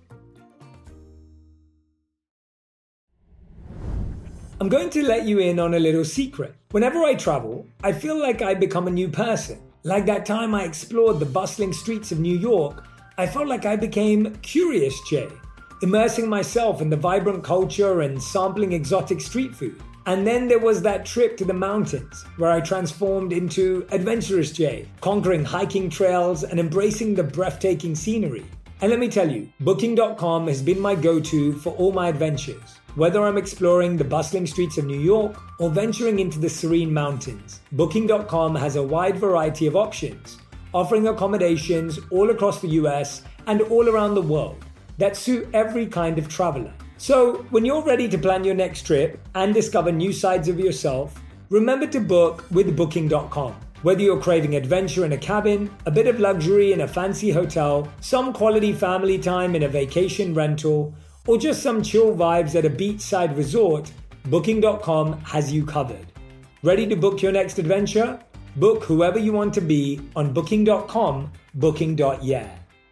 Speaker 3: I'm going to let you in on a little secret. Whenever I travel, I feel like I become a new person. Like that time I explored the bustling streets of New York, I felt like I became Curious Jay, immersing myself in the vibrant culture and sampling exotic street food. And then there was that trip to the mountains, where I transformed into Adventurous Jay, conquering hiking trails and embracing the breathtaking scenery. And let me tell you, Booking.com has been my go-to for all my adventures. Whether I'm exploring the bustling streets of New York or venturing into the serene mountains, Booking.com has a wide variety of options, offering accommodations all across the US and all around the world that suit every kind of traveler. So when you're ready to plan your next trip and discover new sides of yourself, remember to book with Booking.com. Whether you're craving adventure in a cabin, a bit of luxury in a fancy hotel, some quality family time in a vacation rental, or just some chill vibes at a beachside resort, Booking.com has you covered. Ready to book your next adventure? Book whoever you want to be on Booking.com, Booking.yeah.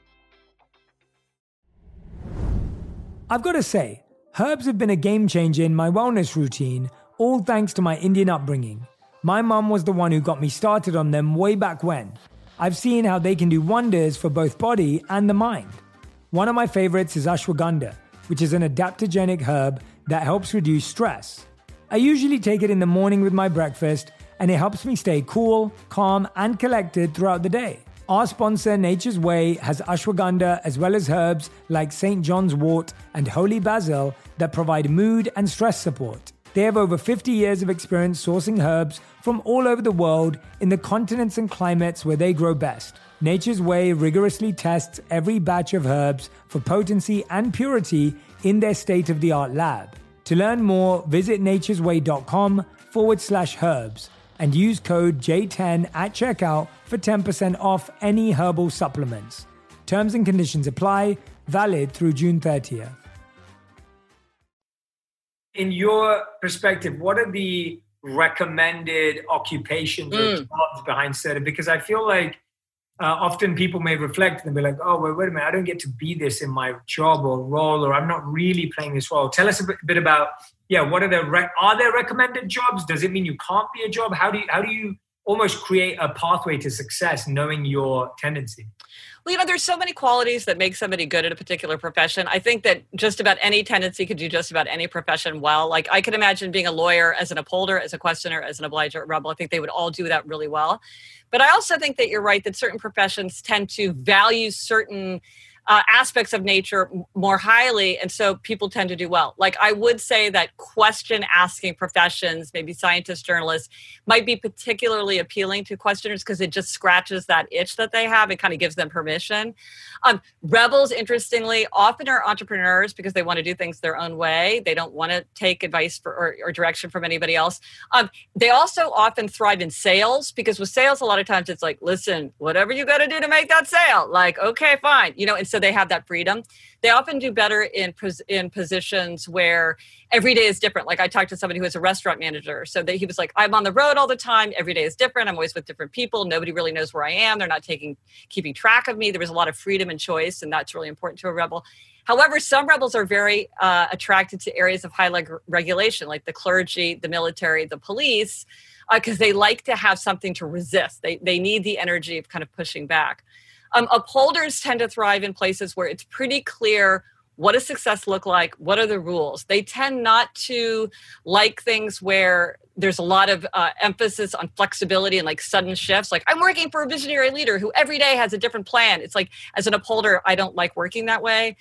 Speaker 3: I've got to say, herbs have been a game changer in my wellness routine, all thanks to my Indian upbringing. My mum was the one who got me started on them way back when. I've seen how they can do wonders for both body and the mind. One of my favorites is ashwagandha, which is an adaptogenic herb that helps reduce stress. I usually take it in the morning with my breakfast, and it helps me stay cool, calm, and collected throughout the day. Our sponsor, Nature's Way, has ashwagandha as well as herbs like St. John's wort and holy basil that provide mood and stress support. They have over 50 years of experience sourcing herbs from all over the world in the continents and climates where they grow best. Nature's Way rigorously tests every batch of herbs for potency and purity in their state-of-the-art lab. To learn more, visit naturesway.com/herbs and use code J10 at checkout for 10% off any herbal supplements. Terms and conditions apply, valid through June 30th.
Speaker 1: In your perspective, what are the recommended occupations or jobs behind certain? Because I feel like often people may reflect and be like, oh, wait a minute, I don't get to be this in my job or role, or I'm not really playing this role. Tell us a bit about, what are are there recommended jobs? Does it mean you can't be a job? How do you almost create a pathway to success knowing your tendency?
Speaker 2: Well, there's so many qualities that make somebody good at a particular profession. I think that just about any tendency could do just about any profession well. Like I could imagine being a lawyer as an upholder, as a questioner, as an obliger, rebel. I think they would all do that really well. But I also think that you're right that certain professions tend to value certain aspects of nature more highly, and so people tend to do well. Like I would say that question-asking professions, maybe scientists, journalists, might be particularly appealing to questioners because it just scratches that itch that they have. It kind of gives them permission. Rebels, interestingly, often are entrepreneurs because they want to do things their own way. They don't want to take advice or direction from anybody else. They also often thrive in sales because with sales, a lot of times it's like, listen, whatever you got to do to make that sale, like, okay, fine. And so they have that freedom. They often do better in positions where every day is different. Like I talked to somebody who was a restaurant manager. So he was like, I'm on the road all the time. Every day is different. I'm always with different people. Nobody really knows where I am. They're not keeping track of me. There was a lot of freedom and choice, and that's really important to a rebel. However, some rebels are very attracted to areas of high regulation, like the clergy, the military, the police, because they like to have something to resist. They need the energy of kind of pushing back. Upholders tend to thrive in places where it's pretty clear what does success look like, what are the rules. They tend not to like things where there's a lot of emphasis on flexibility and like sudden shifts. Like I'm working for a visionary leader who every day has a different plan. It's like as an upholder, I don't like working that way.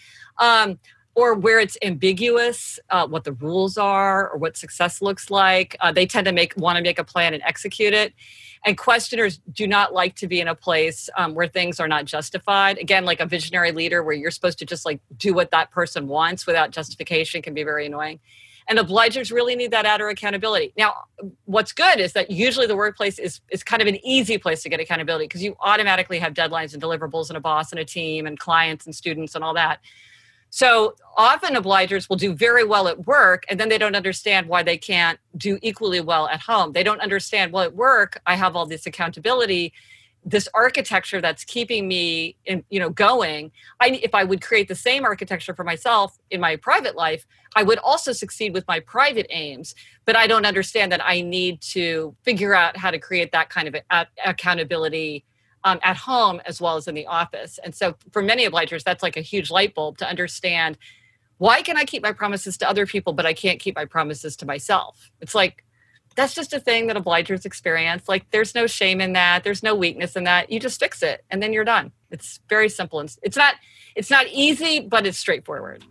Speaker 2: Or where it's ambiguous, what the rules are or what success looks like. They tend to want to make a plan and execute it. And questioners do not like to be in a place where things are not justified. Again, like a visionary leader where you're supposed to just like do what that person wants without justification can be very annoying. And obligers really need that outer accountability. Now, what's good is that usually the workplace is kind of an easy place to get accountability because you automatically have deadlines and deliverables and a boss and a team and clients and students and all that. So often obligers will do very well at work and then they don't understand why they can't do equally well at home. They don't understand, well, at work, I have all this accountability, this architecture that's keeping me going. If I would create the same architecture for myself in my private life, I would also succeed with my private aims. But I don't understand that I need to figure out how to create that kind of accountability at home as well as in the office. And so for many obligers, that's like a huge light bulb to understand, why can I keep my promises to other people, but I can't keep my promises to myself? It's like, that's just a thing that obligers experience. Like there's no shame in that. There's no weakness in that. You just fix it and then you're done. It's very simple. And it's not easy, but it's straightforward.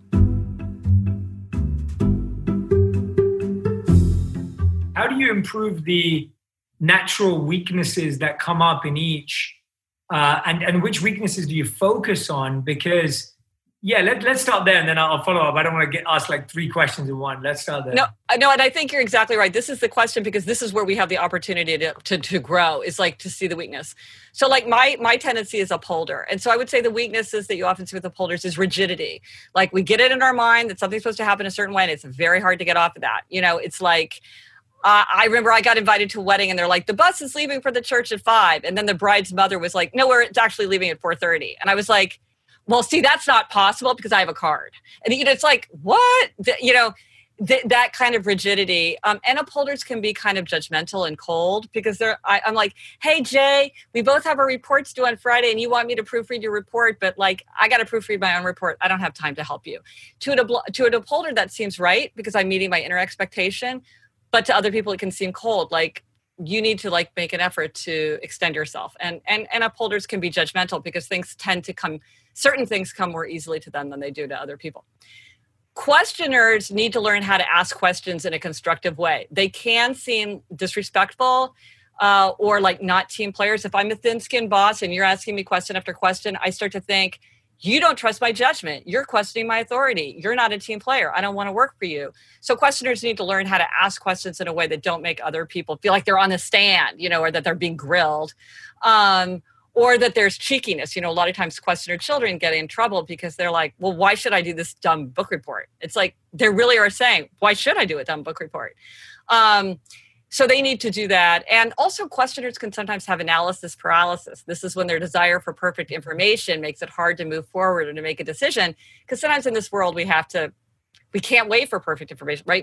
Speaker 1: How do you improve the natural weaknesses that come up in each? And which weaknesses do you focus on? Because, let's start there and then I'll follow up. I don't want to ask like 3 questions in one. Let's start there.
Speaker 2: No, and I think you're exactly right. This is the question because this is where we have the opportunity to grow, is like to see the weakness. So like my tendency is upholder. And so I would say the weaknesses that you often see with upholders is rigidity. Like we get it in our mind that something's supposed to happen a certain way and it's very hard to get off of that. It's like, I remember I got invited to a wedding and they're like, the bus is leaving for the church at 5. And then the bride's mother was like, no, it's actually leaving at 4:30. And I was like, well, see, that's not possible because I have a card. And it's like, what? That kind of rigidity. And upholders can be kind of judgmental and cold because I'm like, hey, Jay, we both have our reports due on Friday and you want me to proofread your report, but like, I got to proofread my own report. I don't have time to help you. To an upholder, that seems right because I'm meeting my inner expectation. But to other people, it can seem cold. Like you need to like make an effort to extend yourself. And upholders can be judgmental because certain things come more easily to them than they do to other people. Questioners need to learn how to ask questions in a constructive way. They can seem disrespectful or like not team players. If I'm a thin-skinned boss and you're asking me question after question, I start to think, You don't trust my judgment. You're questioning my authority. You're not a team player. I don't want to work for you. So questioners need to learn how to ask questions in a way that don't make other people feel like they're on the stand, or that they're being grilled, or that there's cheekiness. A lot of times questioner children get in trouble because they're like, well, why should I do this dumb book report? It's like they really are saying, why should I do a dumb book report? So they need to do that. And also questioners can sometimes have analysis paralysis. This is when their desire for perfect information makes it hard to move forward or to make a decision. Because sometimes in this world, we can't wait for perfect information, right?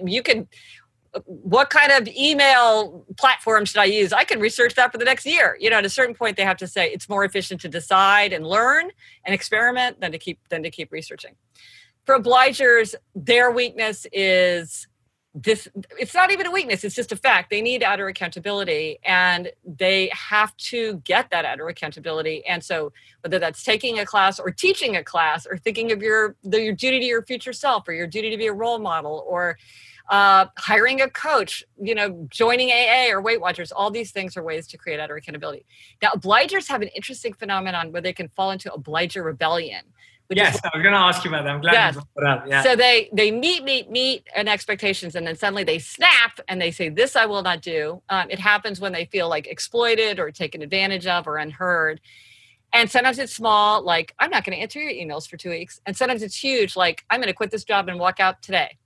Speaker 2: What kind of email platform should I use? I can research that for the next year. At a certain point, they have to say it's more efficient to decide and learn and experiment than to keep researching. For obligers, their weakness is this. It's not even a weakness. It's just a fact. They need outer accountability, and they have to get that outer accountability. And so whether that's taking a class or teaching a class or thinking of your duty to your future self or your duty to be a role model or hiring a coach, joining AA or Weight Watchers, all these things are ways to create outer accountability. Now, obligers have an interesting phenomenon where they can fall into obliger rebellion.
Speaker 1: Yes, I was going to ask you about that. I'm glad you brought it up. Yeah.
Speaker 2: So they meet an expectations, and then suddenly they snap and they say, this I will not do. It happens when they feel like exploited or taken advantage of or unheard. And sometimes it's small, like, I'm not going to answer your emails for 2 weeks. And sometimes it's huge, like, I'm going to quit this job and walk out today.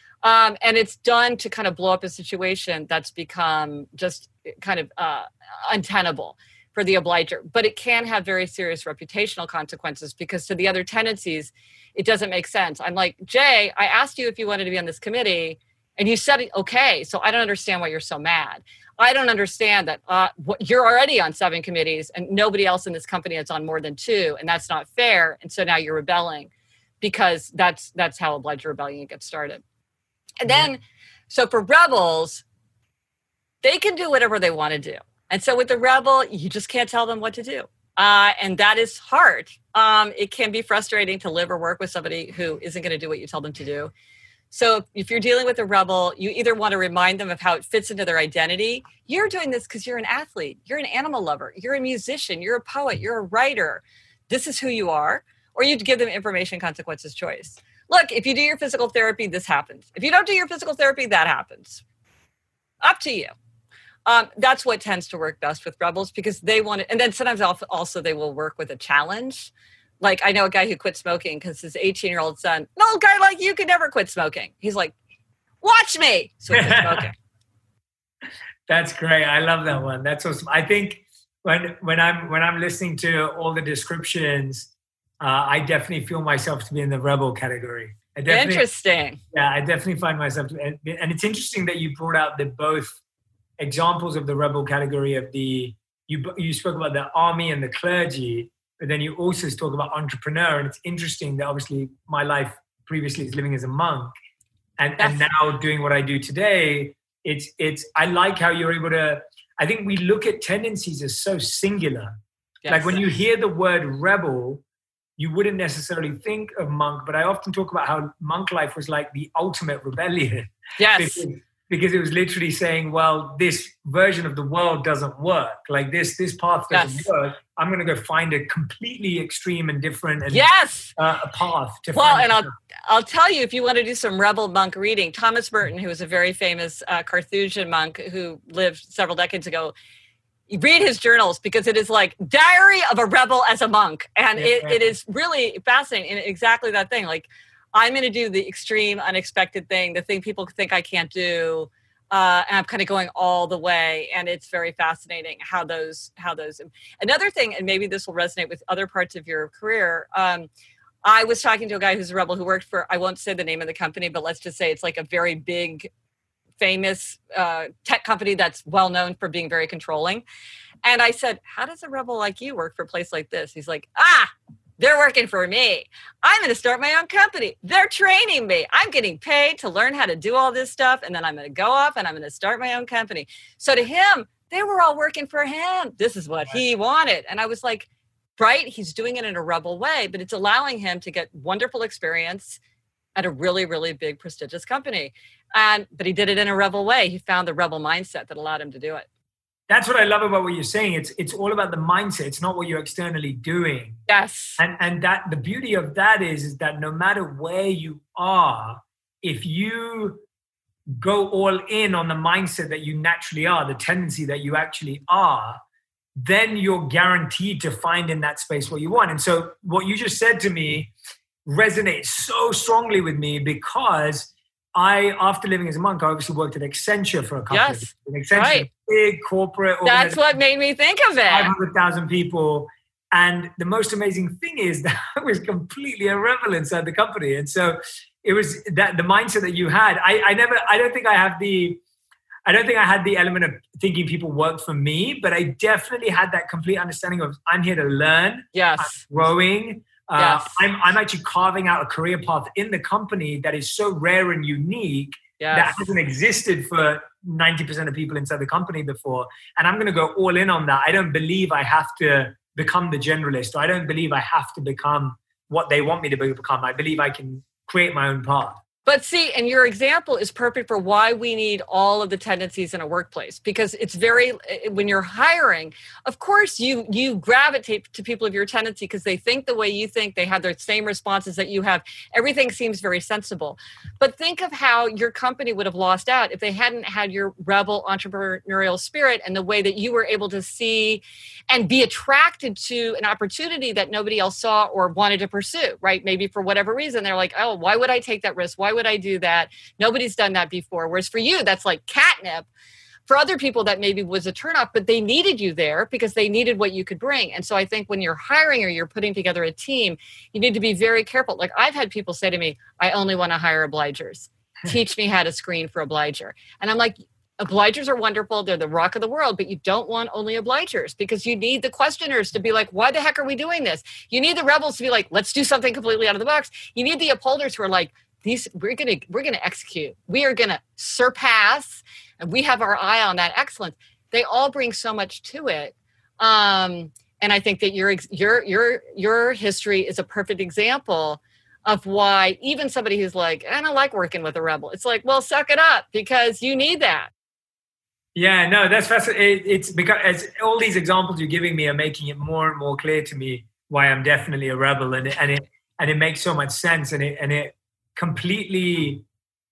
Speaker 2: And it's done to kind of blow up a situation that's become just kind of untenable for the obliger. But it can have very serious reputational consequences because to the other tendencies, it doesn't make sense. I'm like, Jay, I asked you if you wanted to be on this committee and you said, okay, so I don't understand why you're so mad. I don't understand that you're already on 7 committees and nobody else in this company is on more than 2, and that's not fair. And so now you're rebelling because that's how obliger rebellion gets started. And then, so for rebels, they can do whatever they want to do. And so with the rebel, you just can't tell them what to do. And that is hard. It can be frustrating to live or work with somebody who isn't going to do what you tell them to do. So if you're dealing with a rebel, you either want to remind them of how it fits into their identity. You're doing this because you're an athlete. You're an animal lover. You're a musician. You're a poet. You're a writer. This is who you are. Or you give them information consequences choice. Look, if you do your physical therapy, this happens. If you don't do your physical therapy, that happens. Up to you. That's what tends to work best with rebels because they want it. And then sometimes also they will work with a challenge. Like I know a guy who quit smoking because his 18-year-old son, no guy like you could never quit smoking. He's like, watch me. So he quit smoking.
Speaker 1: That's great. I love that one. That's awesome. I think when I'm listening to all the descriptions, I definitely feel myself to be in the rebel category.
Speaker 2: Interesting.
Speaker 1: Yeah, I definitely find myself to, and it's interesting that you brought out the both examples of the rebel category of you spoke about the army and the clergy, but then you also talk about entrepreneur. And it's interesting that obviously my life previously is living as a monk and now doing what I do today. I like how you're able to, I think we look at tendencies as so singular. Yes. Like when you hear the word rebel, you wouldn't necessarily think of monk, but I often talk about how monk life was like the ultimate rebellion.
Speaker 2: Yes.
Speaker 1: Because it was literally saying, well, this version of the world doesn't work. Like this path doesn't work. I'm going to go find a completely extreme and different and a path. I'll tell you, if you want to do some rebel monk reading, Thomas Merton, who was a very famous Carthusian monk who lived several decades ago, read his journals because it is like Diary of a Rebel as a Monk. And it is really fascinating. And exactly that thing. Like, I'm going to do the extreme, unexpected thing, the thing people think I can't do. And I'm kind of going all the way. And it's very fascinating how those, another thing, and maybe this will resonate with other parts of your career. I was talking to a guy who's a rebel who worked for, I won't say the name of the company, but let's just say it's like a very big, famous tech company that's well known for being very controlling. And I said, how does a rebel like you work for a place like this? He's like, they're working for me. I'm going to start my own company. They're training me. I'm getting paid to learn how to do all this stuff. And then I'm going to go off and I'm going to start my own company. So to him, they were all working for him. This is what he wanted. And I was like, right, he's doing it in a rebel way, but it's allowing him to get wonderful experience at a really, really big, prestigious company. But he did it in a rebel way. He found the rebel mindset that allowed him to do it. That's what I love about what you're saying. It's all about the mindset. It's not what you're externally doing.
Speaker 2: Yes.
Speaker 1: And that the beauty of that is that no matter where you are, if you go all in on the mindset that you naturally are, the tendency that you actually are, then you're guaranteed to find in that space what you want. And so what you just said to me resonates so strongly with me, because after living as a monk, I obviously worked at Accenture for a couple of years. Accenture, right. Big corporate.
Speaker 2: That's what made me think of it.
Speaker 1: 500,000 people. And the most amazing thing is that I was completely a rebel inside the company. And so it was that the mindset that you had. I don't think I had the element of thinking people work for me, but I definitely had that complete understanding of I'm here to learn.
Speaker 2: Yes.
Speaker 1: I'm growing.
Speaker 2: Yes.
Speaker 1: I'm actually carving out a career path in the company that is so rare and unique.
Speaker 2: Yes.
Speaker 1: That hasn't existed for 90% of people inside the company before. And I'm going to go all in on that. I don't believe I have to become the generalist, or I don't believe I have to become what they want me to become. I believe I can create my own path.
Speaker 2: But see, and your example is perfect for why we need all of the tendencies in a workplace, because it's when you're hiring, of course, you gravitate to people of your tendency because they think the way you think, they have the same responses that you have. Everything seems very sensible. But think of how your company would have lost out if they hadn't had your rebel entrepreneurial spirit and the way that you were able to see and be attracted to an opportunity that nobody else saw or wanted to pursue, right? Maybe for whatever reason, they're like, oh, why would I take that risk? Why would I do that? Nobody's done that before. Whereas for you, that's like catnip. For other people, that maybe was a turnoff, but they needed you there because they needed what you could bring. And so I think when you're hiring or you're putting together a team, you need to be very careful. Like I've had people say to me, I only want to hire obligers. Teach me how to screen for obliger. And I'm like, obligers are wonderful. They're the rock of the world, but you don't want only obligers because you need the questioners to be like, why the heck are we doing this? You need the rebels to be like, let's do something completely out of the box. You need the upholders who are like, we're gonna execute. We are gonna surpass, and we have our eye on that excellence. They all bring so much to it, and I think that your history is a perfect example of why even somebody who's like, I don't like working with a rebel. It's like, well, suck it up because you need that.
Speaker 1: Yeah, no, that's fascinating. It's because as all these examples you're giving me are making it more and more clear to me why I'm definitely a rebel, and it makes so much sense, and it completely,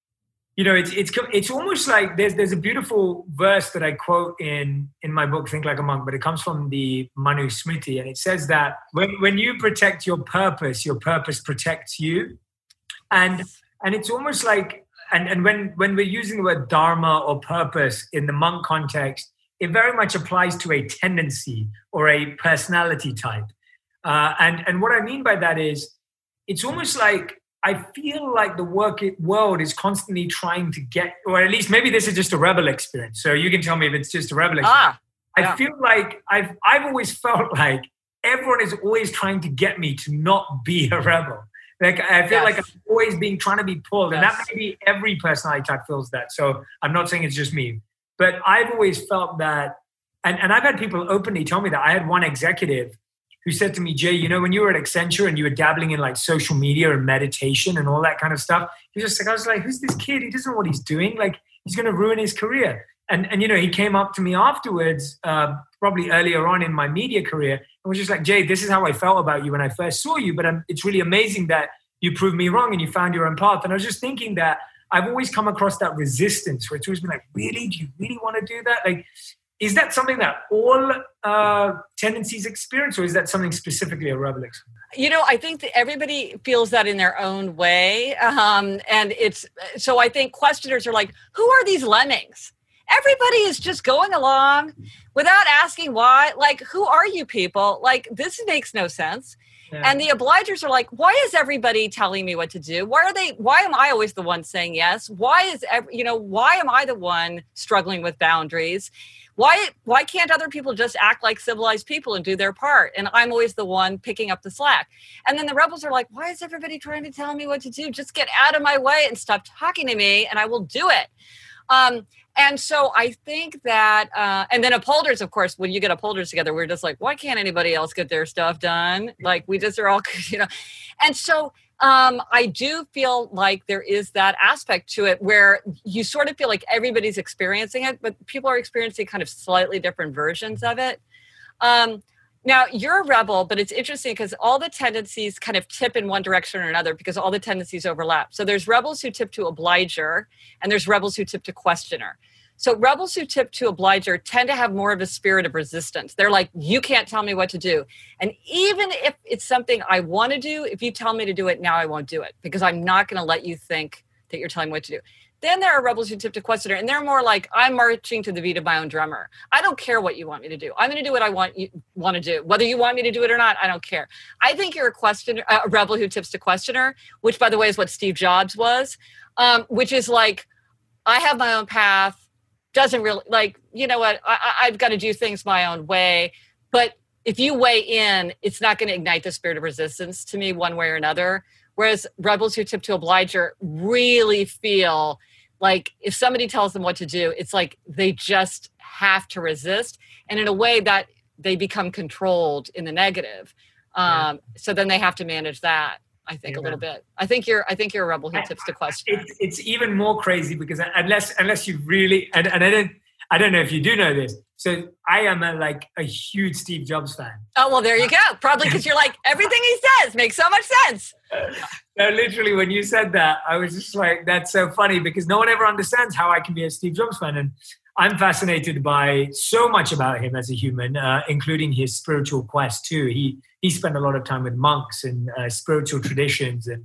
Speaker 1: it's almost like there's a beautiful verse that I quote in my book Think Like a Monk, but it comes from the Manu Smriti, and it says that when you protect your purpose protects you, and it's almost like, and when we're using the word dharma or purpose in the monk context, it very much applies to a tendency or a personality type, and what I mean by that is it's almost like I feel like the world is constantly trying to get, or at least maybe this is just a rebel experience. So you can tell me if it's just a rebel experience. I feel like I've always felt like everyone is always trying to get me to not be a rebel. Like I feel like I'm always trying to be pulled, and that maybe every personality type feels that. So I'm not saying it's just me, but I've always felt that, and I've had people openly tell me that. I had one executive who said to me, Jay, when you were at Accenture and you were dabbling in like social media and meditation and all that kind of stuff, I was like, who's this kid? He doesn't know what he's doing. Like he's going to ruin his career. And he came up to me afterwards, probably earlier on in my media career, and was just like, Jay, this is how I felt about you when I first saw you, but it's really amazing that you proved me wrong and you found your own path. And I was just thinking that I've always come across that resistance where it's always been like, really? Do you really want to do that? Like, is that something that all tendencies experience, or is that something specifically a rebel experience?
Speaker 2: I think that everybody feels that in their own way. And so I think questioners are like, who are these lemmings? Everybody is just going along without asking why. Like, who are you people? Like, this makes no sense. Yeah. And the obligers are like, why is everybody telling me what to do? Why am I always the one saying yes? Why am I the one struggling with boundaries? Why can't other people just act like civilized people and do their part? And I'm always the one picking up the slack. And then the rebels are like, why is everybody trying to tell me what to do? Just get out of my way and stop talking to me and I will do it. And so I think that, and then upholders, of course, when you get upholders together, we're just like, why can't anybody else get their stuff done? Like we just are all, And so I do feel like there is that aspect to it where you sort of feel like everybody's experiencing it, but people are experiencing kind of slightly different versions of it. Now, you're a rebel, but it's interesting because all the tendencies kind of tip in one direction or another because all the tendencies overlap. So there's rebels who tip to obliger, and there's rebels who tip to questioner. So rebels who tip to obliger tend to have more of a spirit of resistance. They're like, you can't tell me what to do. And even if it's something I want to do, if you tell me to do it now, I won't do it because I'm not going to let you think that you're telling me what to do. Then there are rebels who tip to questioner, and they're more like, I'm marching to the beat of my own drummer. I don't care what you want me to do. I'm going to do what I want to do. Whether you want me to do it or not, I don't care. I think you're a rebel who tips to questioner, which, by the way, is what Steve Jobs was, which is like, I have my own path. Doesn't really, like, you know what, I've got to do things my own way. But if you weigh in, it's not going to ignite the spirit of resistance to me one way or another. Whereas rebels who tip to obliger really feel like if somebody tells them what to do, it's like they just have to resist. And in a way that they become controlled in the negative. So then they have to manage that. I think a little bit. I think you're a rebel who tips to question.
Speaker 1: It's even more crazy because unless you really, and I don't know if you do know this. So I am a huge Steve Jobs fan.
Speaker 2: Oh, well, there you go. Probably because you're like, everything he says makes so much sense.
Speaker 1: No, literally, when you said that, I was just like, that's so funny because no one ever understands how I can be a Steve Jobs fan. And I'm fascinated by so much about him as a human, including his spiritual quest too. He spent a lot of time with monks and spiritual traditions, and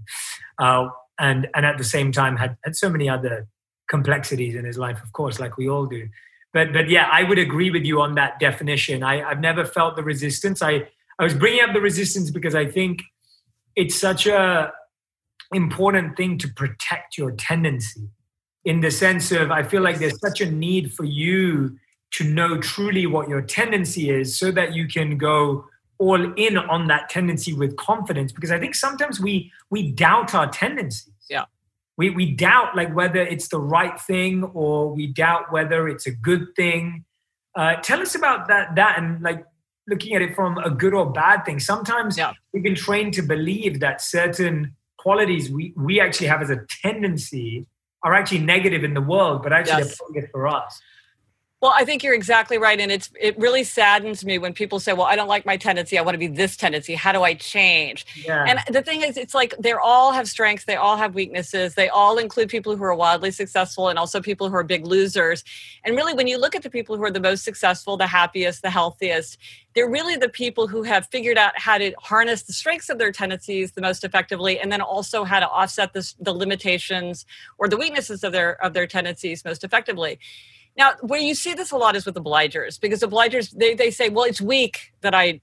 Speaker 1: at the same time had so many other complexities in his life, of course, like we all do. But yeah, I would agree with you on that definition. I've never felt the resistance. I was bringing up the resistance because I think it's such a important thing to protect your tendency. In the sense of, I feel like there's such a need for you to know truly what your tendency is so that you can go all in on that tendency with confidence. Because I think sometimes we doubt our tendencies.
Speaker 2: Yeah.
Speaker 1: We doubt like whether it's the right thing or we doubt whether it's a good thing. Tell us about that and like looking at it from a good or bad thing. Sometimes we've been trained to believe that certain qualities we actually have as a tendency are actually negative in the world, but actually they're positive for us.
Speaker 2: Well, I think you're exactly right. And it really saddens me when people say, well, I don't like my tendency. I want to be this tendency. How do I change?
Speaker 1: Yeah.
Speaker 2: And the thing is, it's like they all have strengths. They all have weaknesses. They all include people who are wildly successful and also people who are big losers. And really, when you look at the people who are the most successful, the happiest, the healthiest, they're really the people who have figured out how to harness the strengths of their tendencies the most effectively, and then also how to offset the limitations or the weaknesses of their tendencies most effectively. Now, where you see this a lot is with obligers, because obligers, they say, well, it's weak that I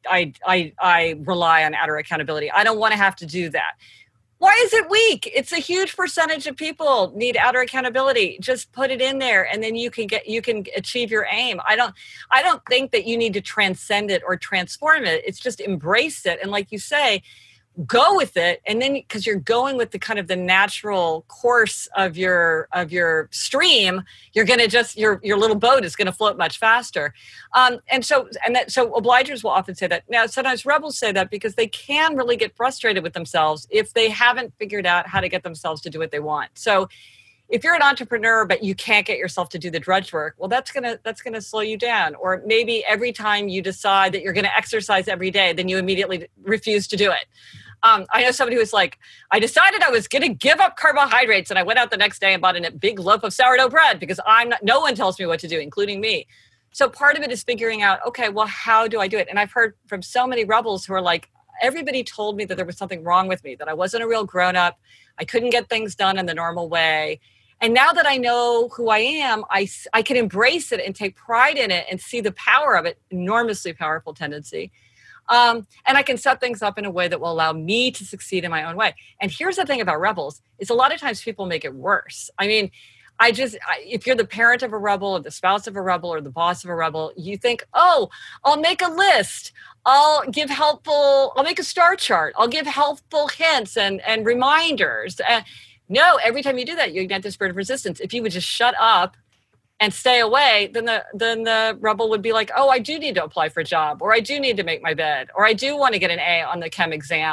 Speaker 2: rely on outer accountability. I don't want to have to do that. Why is it weak? It's a huge percentage of people need outer accountability. Just put it in there and then you can achieve your aim. I don't think that you need to transcend it or transform it. It's just embrace it. And like you say, go with it, and then because you're going with the kind of the natural course of your stream, you're going to just your little boat is going to float much faster. So obligers will often say that. Now, sometimes rebels say that because they can really get frustrated with themselves if they haven't figured out how to get themselves to do what they want. So if you're an entrepreneur but you can't get yourself to do the drudge work, well, that's gonna slow you down. Or maybe every time you decide that you're going to exercise every day, then you immediately refuse to do it. I know somebody who was like, I decided I was going to give up carbohydrates, and I went out the next day and bought a big loaf of sourdough bread because no one tells me what to do, including me. So part of it is figuring out, okay, well, how do I do it? And I've heard from so many rebels who are like, everybody told me that there was something wrong with me, that I wasn't a real grown-up, I couldn't get things done in the normal way. And now that I know who I am, I can embrace it and take pride in it and see the power of it, enormously powerful tendency. And I can set things up in a way that will allow me to succeed in my own way. And here's the thing about rebels, is a lot of times people make it worse. I mean, if you're the parent of a rebel or the spouse of a rebel or the boss of a rebel, you think, oh, I'll make a list. I'll make a star chart. I'll give helpful hints and reminders. No, every time you do that, you ignite the spirit of resistance. If you would just shut up and stay away, then the rebel would be like, oh, I do need to apply for a job, or I do need to make my bed, or I do want to get an A on the chem exam.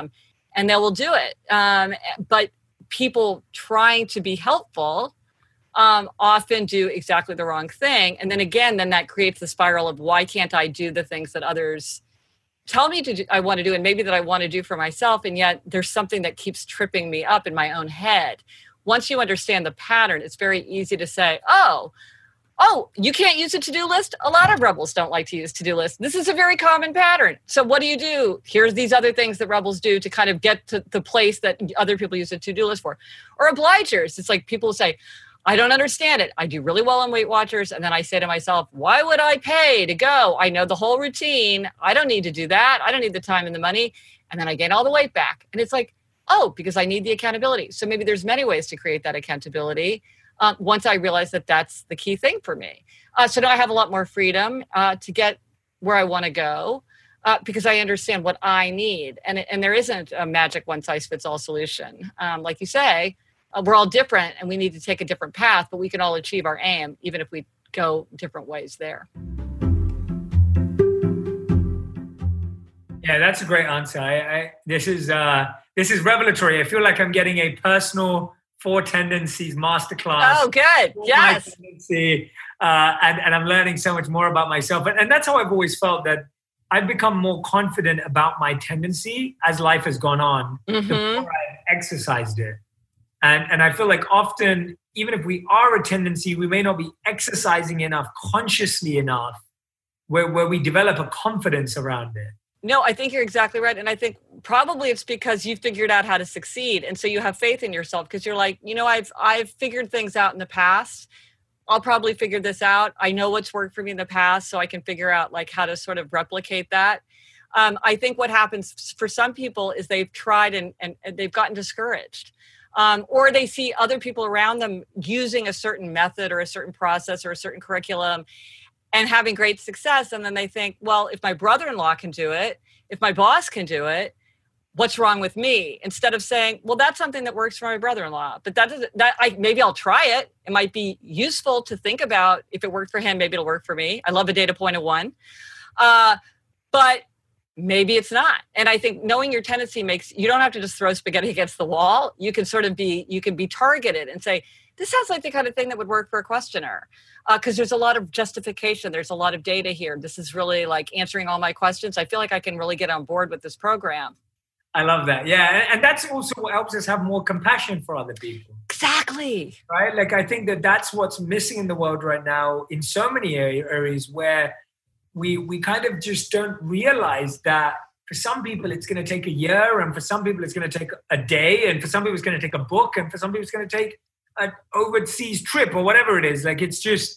Speaker 2: and they will do it. But people trying to be helpful often do exactly the wrong thing. And then again, that creates the spiral of why can't I do the things that others tell me to do, I want to do, and maybe that I want to do for myself. And yet there's something that keeps tripping me up in my own head. Once you understand the pattern, it's very easy to say, oh, you can't use a to-do list? A lot of rebels don't like to use to-do lists. This is a very common pattern. So what do? Here's these other things that rebels do to kind of get to the place that other people use a to-do list for. Or obligers. It's like people say, I don't understand it. I do really well on Weight Watchers. And then I say to myself, why would I pay to go? I know the whole routine. I don't need to do that. I don't need the time and the money. And then I gain all the weight back. And it's like, oh, because I need the accountability. So maybe there's many ways to create that accountability. Once I realize that that's the key thing for me. So now I have a lot more freedom to get where I want to go because I understand what I need. And there isn't a magic one-size-fits-all solution. Like you say, we're all different and we need to take a different path, but we can all achieve our aim, even if we go different ways there.
Speaker 1: Yeah, that's a great answer. This is revelatory. I feel like I'm getting a personal 4 tendencies masterclass.
Speaker 2: Oh, good. Yes.
Speaker 1: And I'm learning so much more about myself. And that's how I've always felt, that I've become more confident about my tendency as life has gone on, the more I've exercised it. And I feel like often, even if we are a tendency, we may not be exercising enough, consciously enough, where we develop a confidence around it.
Speaker 2: No, I think you're exactly right. And I think probably it's because you've figured out how to succeed. And so you have faith in yourself because you're like, I've figured things out in the past. I'll probably figure this out. I know what's worked for me in the past, so I can figure out like how to sort of replicate that. I think what happens for some people is they've tried and they've gotten discouraged. Or they see other people around them using a certain method or a certain process or a certain curriculum and having great success. And then they think, well, if my brother-in-law can do it, if my boss can do it, what's wrong with me? Instead of saying, well, that's something that works for my brother-in-law, but maybe I'll try it. It might be useful to think about if it worked for him, maybe it'll work for me. I love a data point of 1. But maybe it's not. And I think knowing your tendency you don't have to just throw spaghetti against the wall. You can you can be targeted and say, this sounds like the kind of thing that would work for a questioner. Because there's a lot of justification. There's a lot of data here. This is really like answering all my questions. I feel like I can really get on board with this program.
Speaker 1: I love that. Yeah. And that's also what helps us have more compassion for other people.
Speaker 2: Exactly.
Speaker 1: Right? Like, I think that's what's missing in the world right now in so many areas where we kind of just don't realize that for some people it's going to take a year, and for some people it's going to take a day, and for some people it's going to take a book, and for some people it's going to take an overseas trip or whatever it is. Like,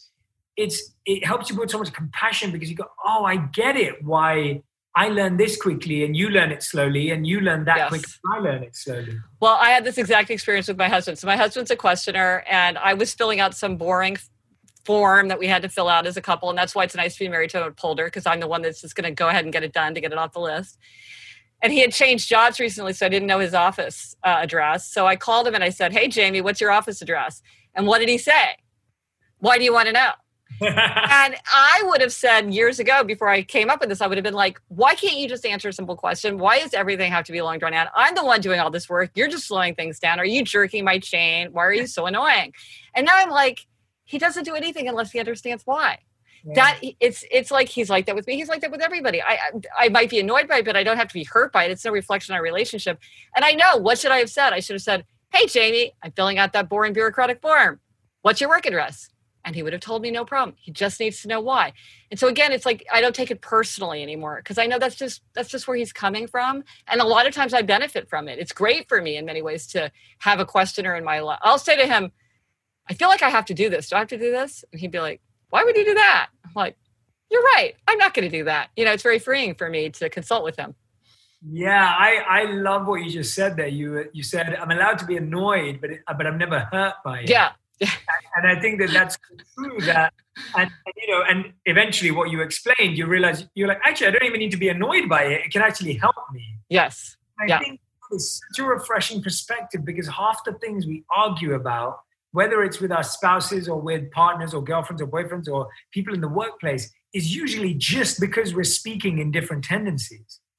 Speaker 1: it helps you build so much compassion because you go, oh, I get it. Why I learn this quickly and you learn it slowly, and you learn that quickly and I learn it slowly.
Speaker 2: Well, I had this exact experience with my husband. So my husband's a questioner, and I was filling out some boring form that we had to fill out as a couple. And that's why it's nice to be married to a polder, because I'm the one that's just going to go ahead and get it done to get it off the list. And he had changed jobs recently, so I didn't know his office address. So I called him and I said, hey, Jamie, what's your office address? And what did he say? Why do you want to know? And I would have said years ago, before I came up with this, I would have been like, why can't you just answer a simple question? Why does everything have to be long drawn out? I'm the one doing all this work. You're just slowing things down. Are you jerking my chain? Why are you so annoying? And now I'm like, he doesn't do anything unless he understands why. Yeah. That it's like he's like that with me. He's like that with everybody. I might be annoyed by it, but I don't have to be hurt by it. It's no reflection on our relationship. And I know, what should I have said? I should have said, hey, Jamie, I'm filling out that boring bureaucratic form. What's your work address? And he would have told me no problem. He just needs to know why. And so again, it's like I don't take it personally anymore, because I know that's just where he's coming from. And a lot of times I benefit from it. It's great for me in many ways to have a questioner in my life. I'll say to him, I feel like I have to do this. Do I have to do this? And he'd be like, why would you do that? I'm like, you're right. I'm not going to do that. It's very freeing for me to consult with him.
Speaker 1: Yeah, I love what you just said there. You said, I'm allowed to be annoyed, but I'm never hurt by it.
Speaker 2: Yeah.
Speaker 1: And I think that's true. And eventually what you explained, you realize you're like, actually, I don't even need to be annoyed by it. It can actually help me.
Speaker 2: Yes.
Speaker 1: I think it's such a refreshing perspective, because half the things we argue about, whether it's with our spouses or with partners or girlfriends or boyfriends or people in the workplace, is usually just because we're speaking in different tendencies.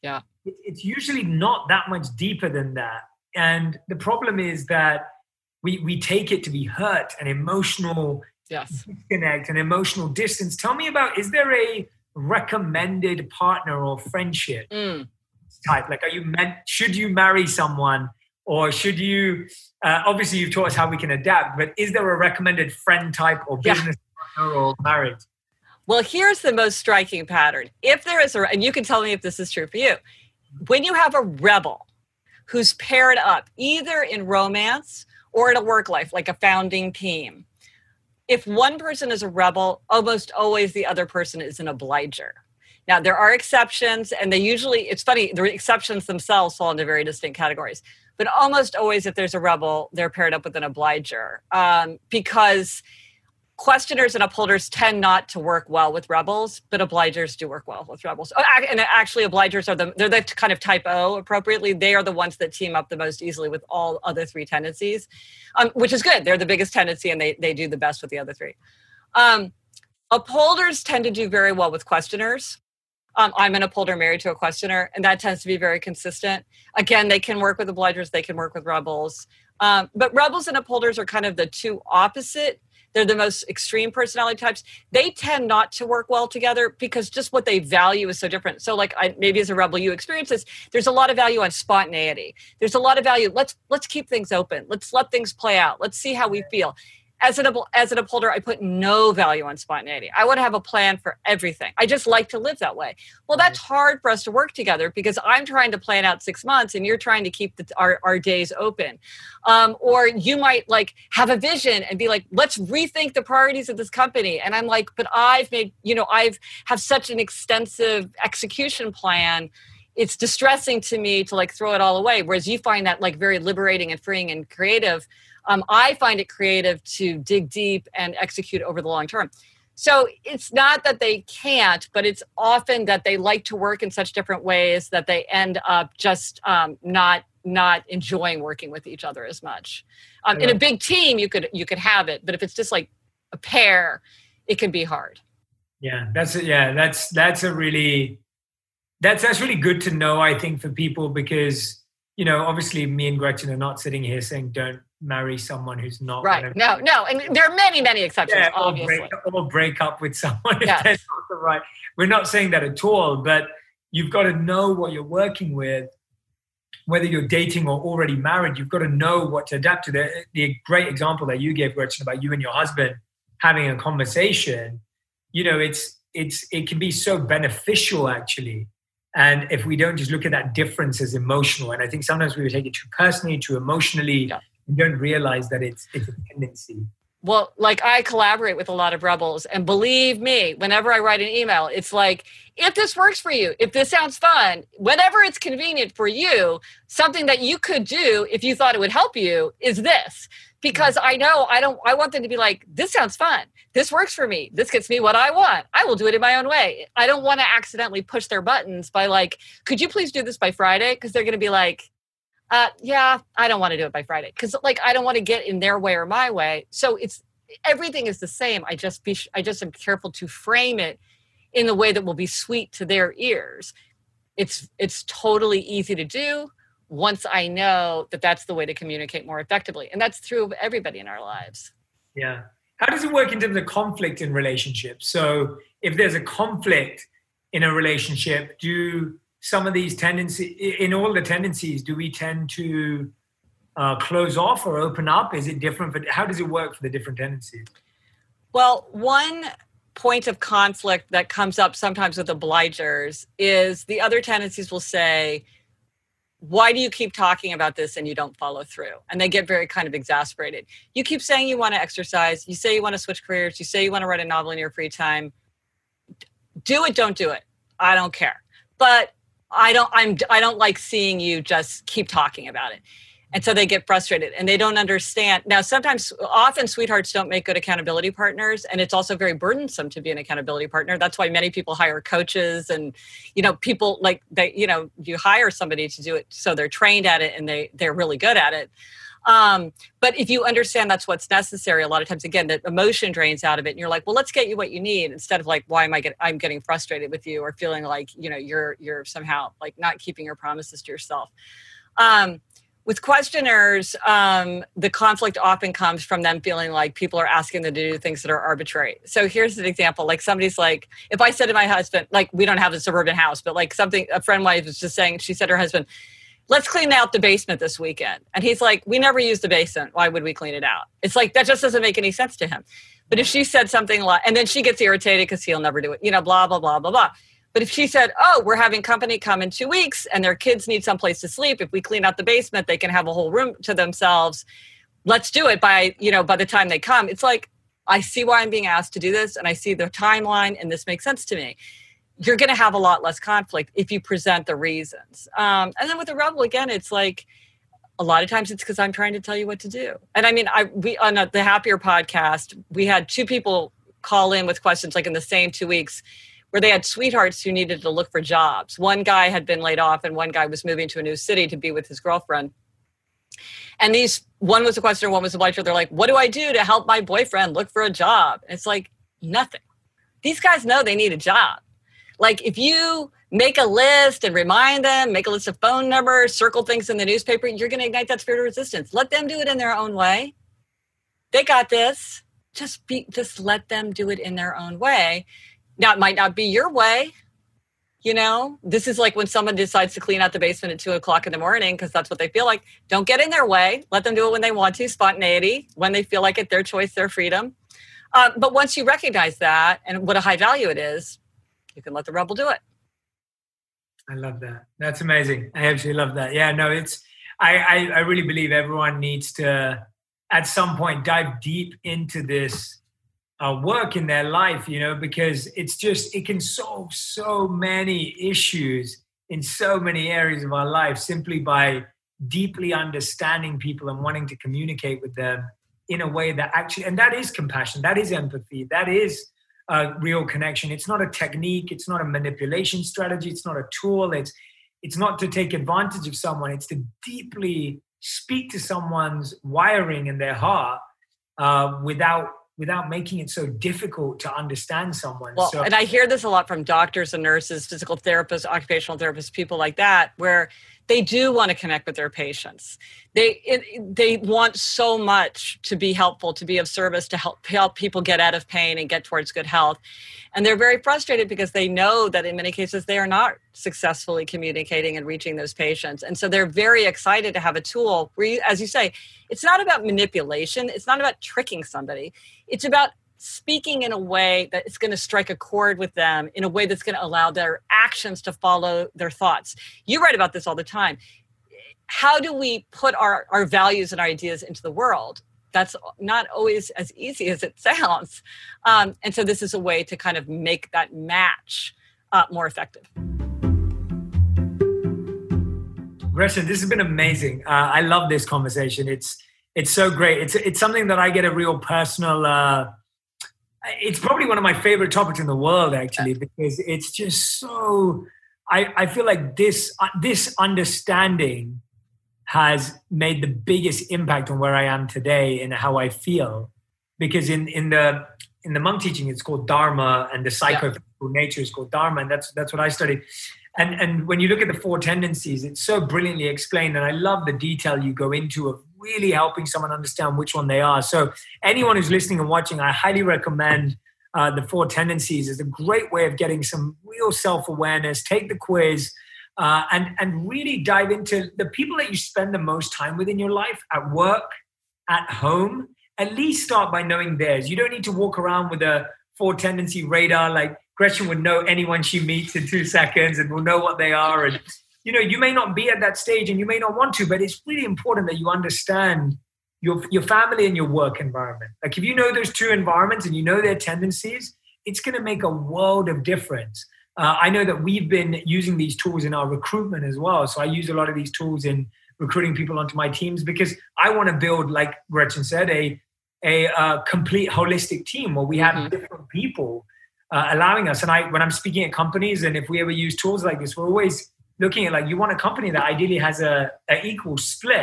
Speaker 2: Yeah.
Speaker 1: It's usually not that much deeper than that. And the problem is that we take it to be hurt and emotional disconnect and emotional distance. Tell me about, is there a recommended partner or friendship type? Like, should you marry someone, or should you, obviously you've taught us how we can adapt, but is there a recommended friend type or business partner or marriage?
Speaker 2: Well, here's the most striking pattern. If there is and you can tell me if this is true for you, when you have a rebel who's paired up either in romance or in a work life, like a founding team, if one person is a rebel, almost always the other person is an obliger. Now, there are exceptions, and it's funny, the exceptions themselves fall into very distinct categories. But almost always, if there's a rebel, they're paired up with an obliger, because questioners and upholders tend not to work well with rebels, but obligers do work well with rebels. And actually, obligers they're the kind of type O appropriately. They are the ones that team up the most easily with all other three tendencies, which is good. They're the biggest tendency, and they do the best with the other three. Upholders tend to do very well with questioners. I'm an upholder married to a questioner, and that tends to be very consistent. Again, they can work with obligers, they can work with rebels. But rebels and upholders are kind of the two opposite. They're the most extreme personality types. They tend not to work well together because just what they value is so different. So like maybe as a rebel, you experience this. There's a lot of value on spontaneity. There's a lot of value. Let's keep things open. Let's let things play out. Let's see how we feel. As an upholder, I put no value on spontaneity. I want to have a plan for everything. I just like to live that way. Well, that's hard for us to work together because I'm trying to plan out 6 months and you're trying to keep our days open. Or you might like have a vision and be like, let's rethink the priorities of this company. And I'm like, but I've have such an extensive execution plan. It's distressing to me to like throw it all away. Whereas you find that like very liberating and freeing and creative. I find it creative to dig deep and execute over the long term. So it's not that they can't, but it's often that they like to work in such different ways that they end up just not enjoying working with each other as much. In a big team, you could have it, but if it's just like a pair, it can be hard.
Speaker 1: Yeah, that's really good to know, I think, for people, because obviously me and Gretchen are not sitting here saying don't marry someone who's not
Speaker 2: right. No, and there are many exceptions.
Speaker 1: Yeah,
Speaker 2: obviously,
Speaker 1: or break up with someone if they're not the right. We're not saying that at all, but you've got to know what you're working with, whether you're dating or already married. You've got to know what to adapt to. The great example that you gave, Gretchen, about you and your husband having a conversation, it can be so beneficial actually. And if we don't just look at that difference as emotional, and I think sometimes we would take it too personally, too emotionally. Yeah. You don't realize that it's a tendency.
Speaker 2: Well, like I collaborate with a lot of rebels, and believe me, whenever I write an email, it's like, if this works for you, if this sounds fun, whenever it's convenient for you, something that you could do if you thought it would help you is this. Because I want them to be like, this sounds fun. This works for me. This gets me what I want. I will do it in my own way. I don't want to accidentally push their buttons by like, could you please do this by Friday? Because they're going to be like, yeah, I don't want to do it by Friday because like I don't want to get in their way or my way. So everything is the same. I just am careful to frame it in the way that will be sweet to their ears. It's totally easy to do once I know that that's the way to communicate more effectively, and that's true of everybody in our lives.
Speaker 1: Yeah. How does it work in terms of conflict in relationships? So if there's a conflict in a relationship, do some of these tendencies, in all the tendencies, do we tend to close off or open up? Is it different? How does it work for the different tendencies?
Speaker 2: Well, one point of conflict that comes up sometimes with obligers is the other tendencies will say, why do you keep talking about this and you don't follow through? And they get very kind of exasperated. You keep saying you want to exercise. You say you want to switch careers. You say you want to write a novel in your free time. Do it, don't do it. I don't care. But I don't like seeing you just keep talking about it. And so they get frustrated and they don't understand. Now, often sweethearts don't make good accountability partners. And it's also very burdensome to be an accountability partner. That's why many people hire coaches and, people like you hire somebody to do it. So they're trained at it and they're really good at it. But if you understand that's what's necessary, a lot of times, again, the emotion drains out of it, and you're like, well, let's get you what you need, instead of like, why am I'm getting frustrated with you, or feeling like, you're somehow like not keeping your promises to yourself. With questioners, the conflict often comes from them feeling like people are asking them to do things that are arbitrary. So here's an example. Like, somebody's like, if I said to my husband, like, we don't have a suburban house, but like a friend of mine was just saying, she said to her husband, let's clean out the basement this weekend. And he's like, we never use the basement. Why would we clean it out? It's like, that just doesn't make any sense to him. But if she said something like, and then she gets irritated because he'll never do it, blah, blah, blah, blah, blah. But if she said, oh, we're having company come in 2 weeks and their kids need someplace to sleep. If we clean out the basement, they can have a whole room to themselves. Let's do it by the time they come. It's like, I see why I'm being asked to do this, and I see the timeline, and this makes sense to me. You're going to have a lot less conflict if you present the reasons. And then with the rebel, again, it's like, a lot of times it's because I'm trying to tell you what to do. And I mean, we on the Happier podcast, we had 2 people call in with questions like in the same 2 weeks, where they had sweethearts who needed to look for jobs. One guy had been laid off, and one guy was moving to a new city to be with his girlfriend. And one was a questioner, one was a blighter. They're like, what do I do to help my boyfriend look for a job? It's like, nothing. These guys know they need a job. Like, if you make a list and remind them, make a list of phone numbers, circle things in the newspaper, you're going to ignite that spirit of resistance. Let them do it in their own way. They got this. Just let them do it in their own way. Now, it might not be your way. This is like when someone decides to clean out the basement at 2:00 in the morning because that's what they feel like. Don't get in their way. Let them do it when they want to. Spontaneity, when they feel like it, their choice, their freedom. But once you recognize that and what a high value it is, you can let the rebel do it.
Speaker 1: I love that. That's amazing. I absolutely love that. Yeah, no, I really believe everyone needs to, at some point, dive deep into this work in their life, because it can solve so many issues in so many areas of our life simply by deeply understanding people and wanting to communicate with them in a way that actually, and that is compassion, that is empathy, that is real connection. It's not a technique. It's not a manipulation strategy. It's not a tool. It's not to take advantage of someone. It's to deeply speak to someone's wiring in their heart without making it so difficult to understand someone.
Speaker 2: Well, and I hear this a lot from doctors and nurses, physical therapists, occupational therapists, people like that, where they do want to connect with their patients. They want so much to be helpful, to be of service, to help people get out of pain and get towards good health. And they're very frustrated because they know that in many cases they are not successfully communicating and reaching those patients. And so they're very excited to have a tool where, as you say, it's not about manipulation. It's not about tricking somebody. It's about speaking in a way that is going to strike a chord with them, in a way that's going to allow their actions to follow their thoughts. You write about this all the time. How do we put our values and our ideas into the world? That's not always as easy as it sounds. And so this is a way to kind of make that match more effective.
Speaker 1: Gretchen, this has been amazing. I love this conversation. It's so great. It's something that I get a real personal... it's probably one of my favorite topics in the world, actually, because it's just so... I feel like this understanding has made the biggest impact on where I am today and how I feel. Because in the monk teaching, it's called Dharma, and the psychophysical nature is called Dharma, and that's what I studied. And when you look at the 4 tendencies, it's so brilliantly explained, and I love the detail you go into of really helping someone understand which one they are. So anyone who's listening and watching, I highly recommend the 4 tendencies. It's a great way of getting some real self-awareness. Take the quiz and really dive into the people that you spend the most time with in your life, at work, at home. At least start by knowing theirs. You don't need to walk around with a 4 tendency radar. Like Gretchen would know anyone she meets in 2 seconds and will know what they are. And you may not be at that stage and you may not want to, but it's really important that you understand your family and your work environment. Like if you know those 2 environments and you know their tendencies, it's going to make a world of difference. I know that we've been using these tools in our recruitment as well. So I use a lot of these tools in recruiting people onto my teams because I want to build, like Gretchen said, a complete holistic team where we have different people allowing us. And when I'm speaking at companies, and if we ever use tools like this, we're always looking at, like, you want a company that ideally has a equal split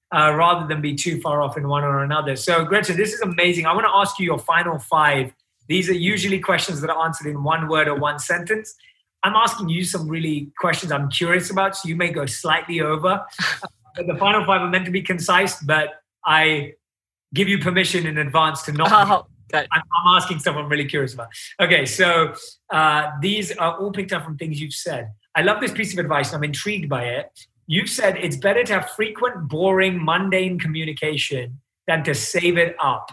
Speaker 1: rather than be too far off in one or another. So Gretchen, this is amazing. I want to ask you your final 5. These are usually questions that are answered in one word or one sentence. I'm asking you some really questions I'm curious about, so you may go slightly over. But the final 5 are meant to be concise, but I give you permission in advance to not. I'm asking stuff I'm really curious about. Okay, so these are all picked up from things you've said. I love this piece of advice, and I'm intrigued by it. You've said it's better to have frequent, boring, mundane communication than to save it up.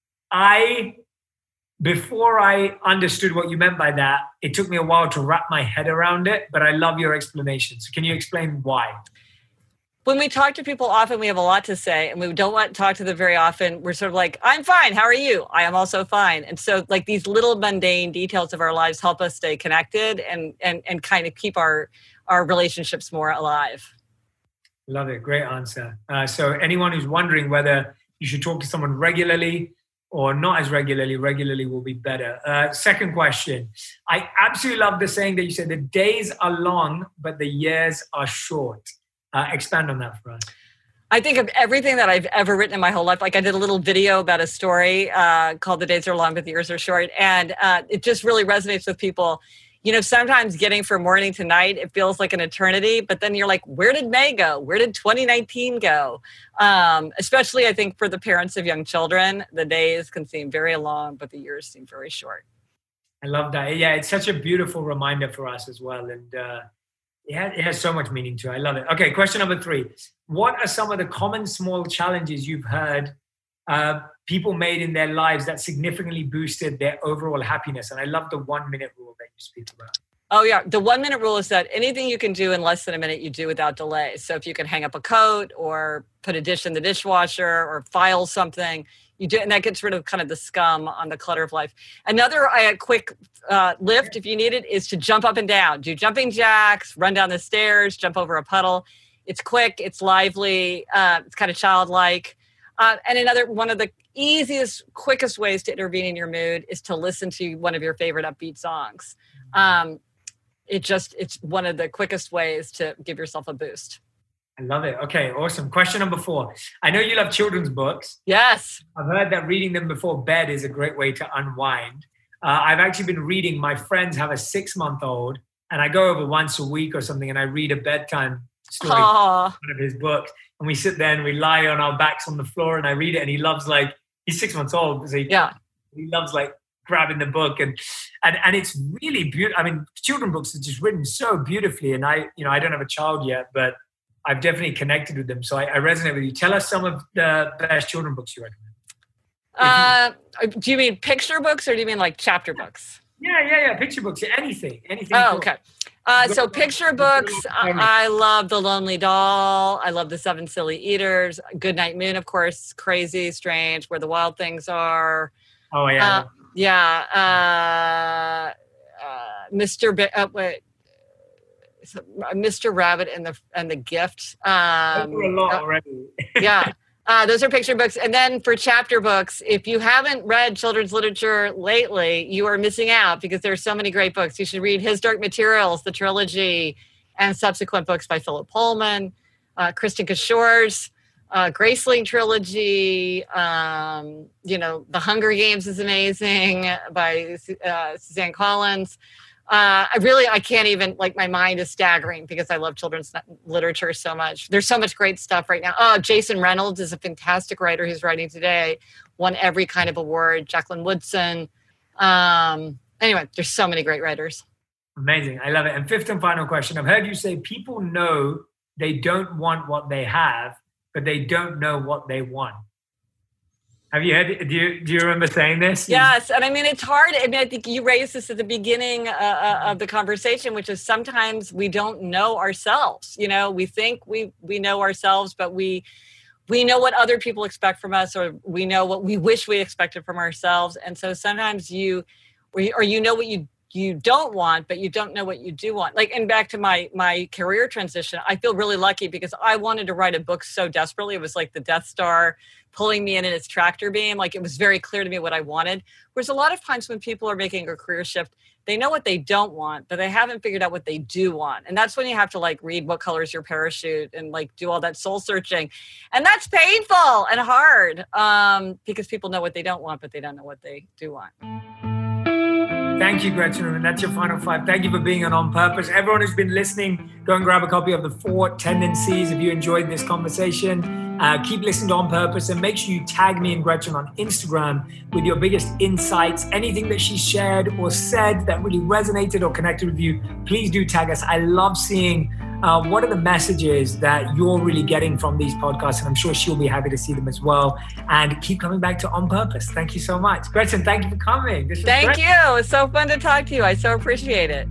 Speaker 1: Before I understood what you meant by that, it took me a while to wrap my head around it, but I love your explanation. So can you explain why?
Speaker 2: When we talk to people often, we have a lot to say, and we don't want to talk to them very often. We're sort of like, I'm fine. How are you? I am also fine. And so like these little mundane details of our lives help us stay connected and kind of keep our relationships more alive.
Speaker 1: Love it. Great answer. So anyone who's wondering whether you should talk to someone regularly or not as regularly will be better. Second question. I absolutely love the saying that you said, the days are long, but the years are short. Expand on that for us.
Speaker 2: I think of everything that I've ever written in my whole life. Like I did a little video about a story called The Days Are Long, but the Years Are Short. And it just really resonates with people. You know, sometimes getting from morning to night, it feels like an eternity, but then you're like, where did May go? Where did 2019 go? Especially, I think, for the parents of young children, the days can seem very long, but the years seem very short.
Speaker 1: I love that. Yeah, it's such a beautiful reminder for us as well. And it has so much meaning to it. I love it. Okay, question number 3. What are some of the common small challenges you've heard people made in their lives that significantly boosted their overall happiness? And I love the 1-minute rule that you speak about.
Speaker 2: Oh, yeah. The 1-minute rule is that anything you can do in less than a minute, you do without delay. So if you can hang up a coat or put a dish in the dishwasher or file something, you do, and that gets rid of kind of the scum on the clutter of life. Another quick lift, if you need it, is to jump up and down. Do jumping jacks, run down the stairs, jump over a puddle. It's quick, it's lively, it's kind of childlike. And another one of the easiest, quickest ways to intervene in your mood is to listen to one of your favorite upbeat songs. It's one of the quickest ways to give yourself a boost.
Speaker 1: I love it. Okay, awesome. Question number 4. I know you love children's books.
Speaker 2: Yes.
Speaker 1: I've heard that reading them before bed is a great way to unwind. I've actually been reading, my friends have a 6-month-old, and I go over once a week or something, and I read a bedtime story from one of his books. And we sit there and we lie on our backs on the floor, and I read it, and he loves, like, he's 6 months old. So he loves, like, grabbing the book and it's really beautiful. I mean, children's books are just written so beautifully, and I don't have a child yet, but I've definitely connected with them. So I resonate with you. Tell us some of the best children's books you recommend.
Speaker 2: Do you mean picture books or do you mean like chapter books?
Speaker 1: Yeah. Picture books, anything.
Speaker 2: Oh, okay. So picture books, I love The Lonely Doll. I love The 7 Silly Eaters. Goodnight Moon, of course. Crazy, Strange, Where the Wild Things Are.
Speaker 1: Oh, yeah.
Speaker 2: Mr. Rabbit and the Gift.
Speaker 1: A lot already.
Speaker 2: Yeah. Those are picture books. And then for chapter books, if you haven't read children's literature lately, you are missing out because there are so many great books. You should read His Dark Materials, the trilogy, and subsequent books by Philip Pullman, Kristen Cashor's Graceling trilogy. The Hunger Games is amazing by Suzanne Collins. I can't even, like, my mind is staggering because I love children's literature so much. There's so much great stuff right now. Oh, Jason Reynolds is a fantastic writer who's writing today, won every kind of award. Jacqueline Woodson. Anyway, there's so many great writers.
Speaker 1: Amazing. I love it. And 5th and final question. I've heard you say people know they don't want what they have, but they don't know what they want. Have you heard? Do you remember saying this?
Speaker 2: Yes, and I mean it's hard. I mean, I think you raised this at the beginning of the conversation, which is sometimes we don't know ourselves. You know, we think we know ourselves, but we know what other people expect from us, or we know what we wish we expected from ourselves. And so sometimes you know what you you don't want, but you don't know what you do want. Like, and back to my career transition, I feel really lucky because I wanted to write a book so desperately. It was like the Death Star pulling me in its tractor beam. Like, it was very clear to me what I wanted. Whereas a lot of times when people are making a career shift, they know what they don't want, but they haven't figured out what they do want. And that's when you have to like read What Color Is Your Parachute and like do all that soul searching. And that's painful and hard because people know what they don't want, but they don't know what they do want.
Speaker 1: Thank you, Gretchen. And that's your final 5. Thank you for being on Purpose. Everyone who's been listening, go and grab a copy of The 4 Tendencies if you enjoyed this conversation. Keep listening to On Purpose and make sure you tag me and Gretchen on Instagram with your biggest insights. Anything that she shared or said that really resonated or connected with you, please do tag us. I love seeing what are the messages that you're really getting from these podcasts, and I'm sure she'll be happy to see them as well. And keep coming back to On Purpose. Thank you so much. Gretchen, thank you for coming. This was
Speaker 2: Thank
Speaker 1: great.
Speaker 2: you. It's so fun to talk to you. I so appreciate it.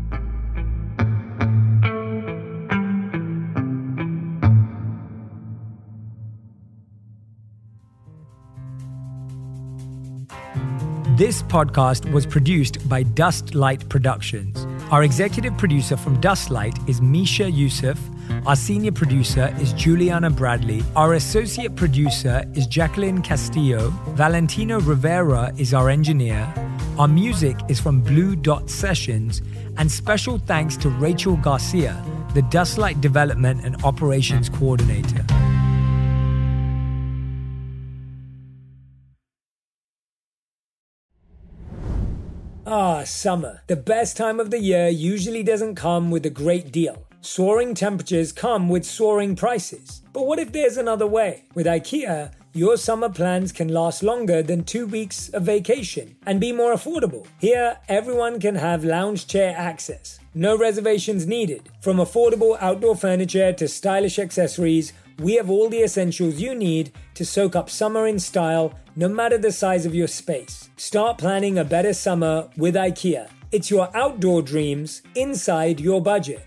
Speaker 3: This podcast was produced by Dust Light Productions. Our executive producer from Dust Light is Misha Yusuf. Our senior producer is Juliana Bradley. Our associate producer is Jacqueline Castillo. Valentino Rivera is our engineer. Our music is from Blue Dot Sessions. And special thanks to Rachel Garcia, the Dust Light Development and Operations Coordinator. Summer. The best time of the year usually doesn't come with a great deal. Soaring temperatures come with soaring prices. But what if there's another way? With IKEA, your summer plans can last longer than 2 weeks of vacation and be more affordable. Here, everyone can have lounge chair access. No reservations needed. From affordable outdoor furniture to stylish accessories, we have all the essentials you need to soak up summer in style, no matter the size of your space. Start planning a better summer with IKEA. It's your outdoor dreams inside your budget.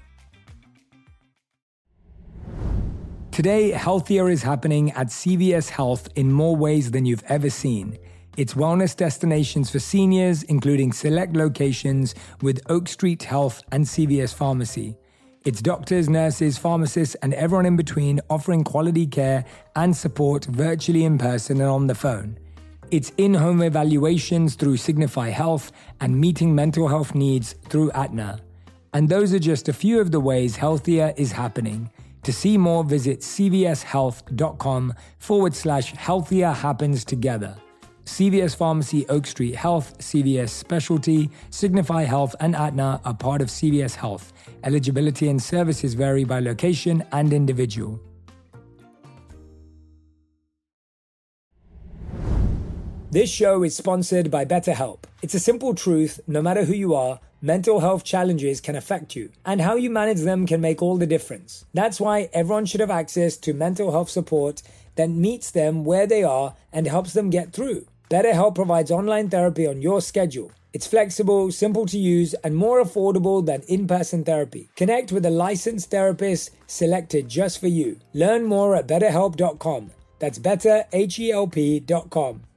Speaker 3: Today, healthier is happening at CVS Health in more ways than you've ever seen. It's wellness destinations for seniors, including select locations with Oak Street Health and CVS Pharmacy. It's doctors, nurses, pharmacists, and everyone in between offering quality care and support virtually in person and on the phone. It's in-home evaluations through Signify Health and meeting mental health needs through Aetna. And those are just a few of the ways healthier is happening. To see more, visit cvshealth.com/healthier happens together. CVS Pharmacy, Oak Street Health, CVS Specialty, Signify Health, and Aetna are part of CVS Health. Eligibility and services vary by location and individual. This show is sponsored by BetterHelp. It's a simple truth, no matter who you are, mental health challenges can affect you, and how you manage them can make all the difference. That's why everyone should have access to mental health support that meets them where they are and helps them get through. BetterHelp provides online therapy on your schedule. It's flexible, simple to use, and more affordable than in-person therapy. Connect with a licensed therapist selected just for you. Learn more at betterhelp.com. That's betterhelp.com.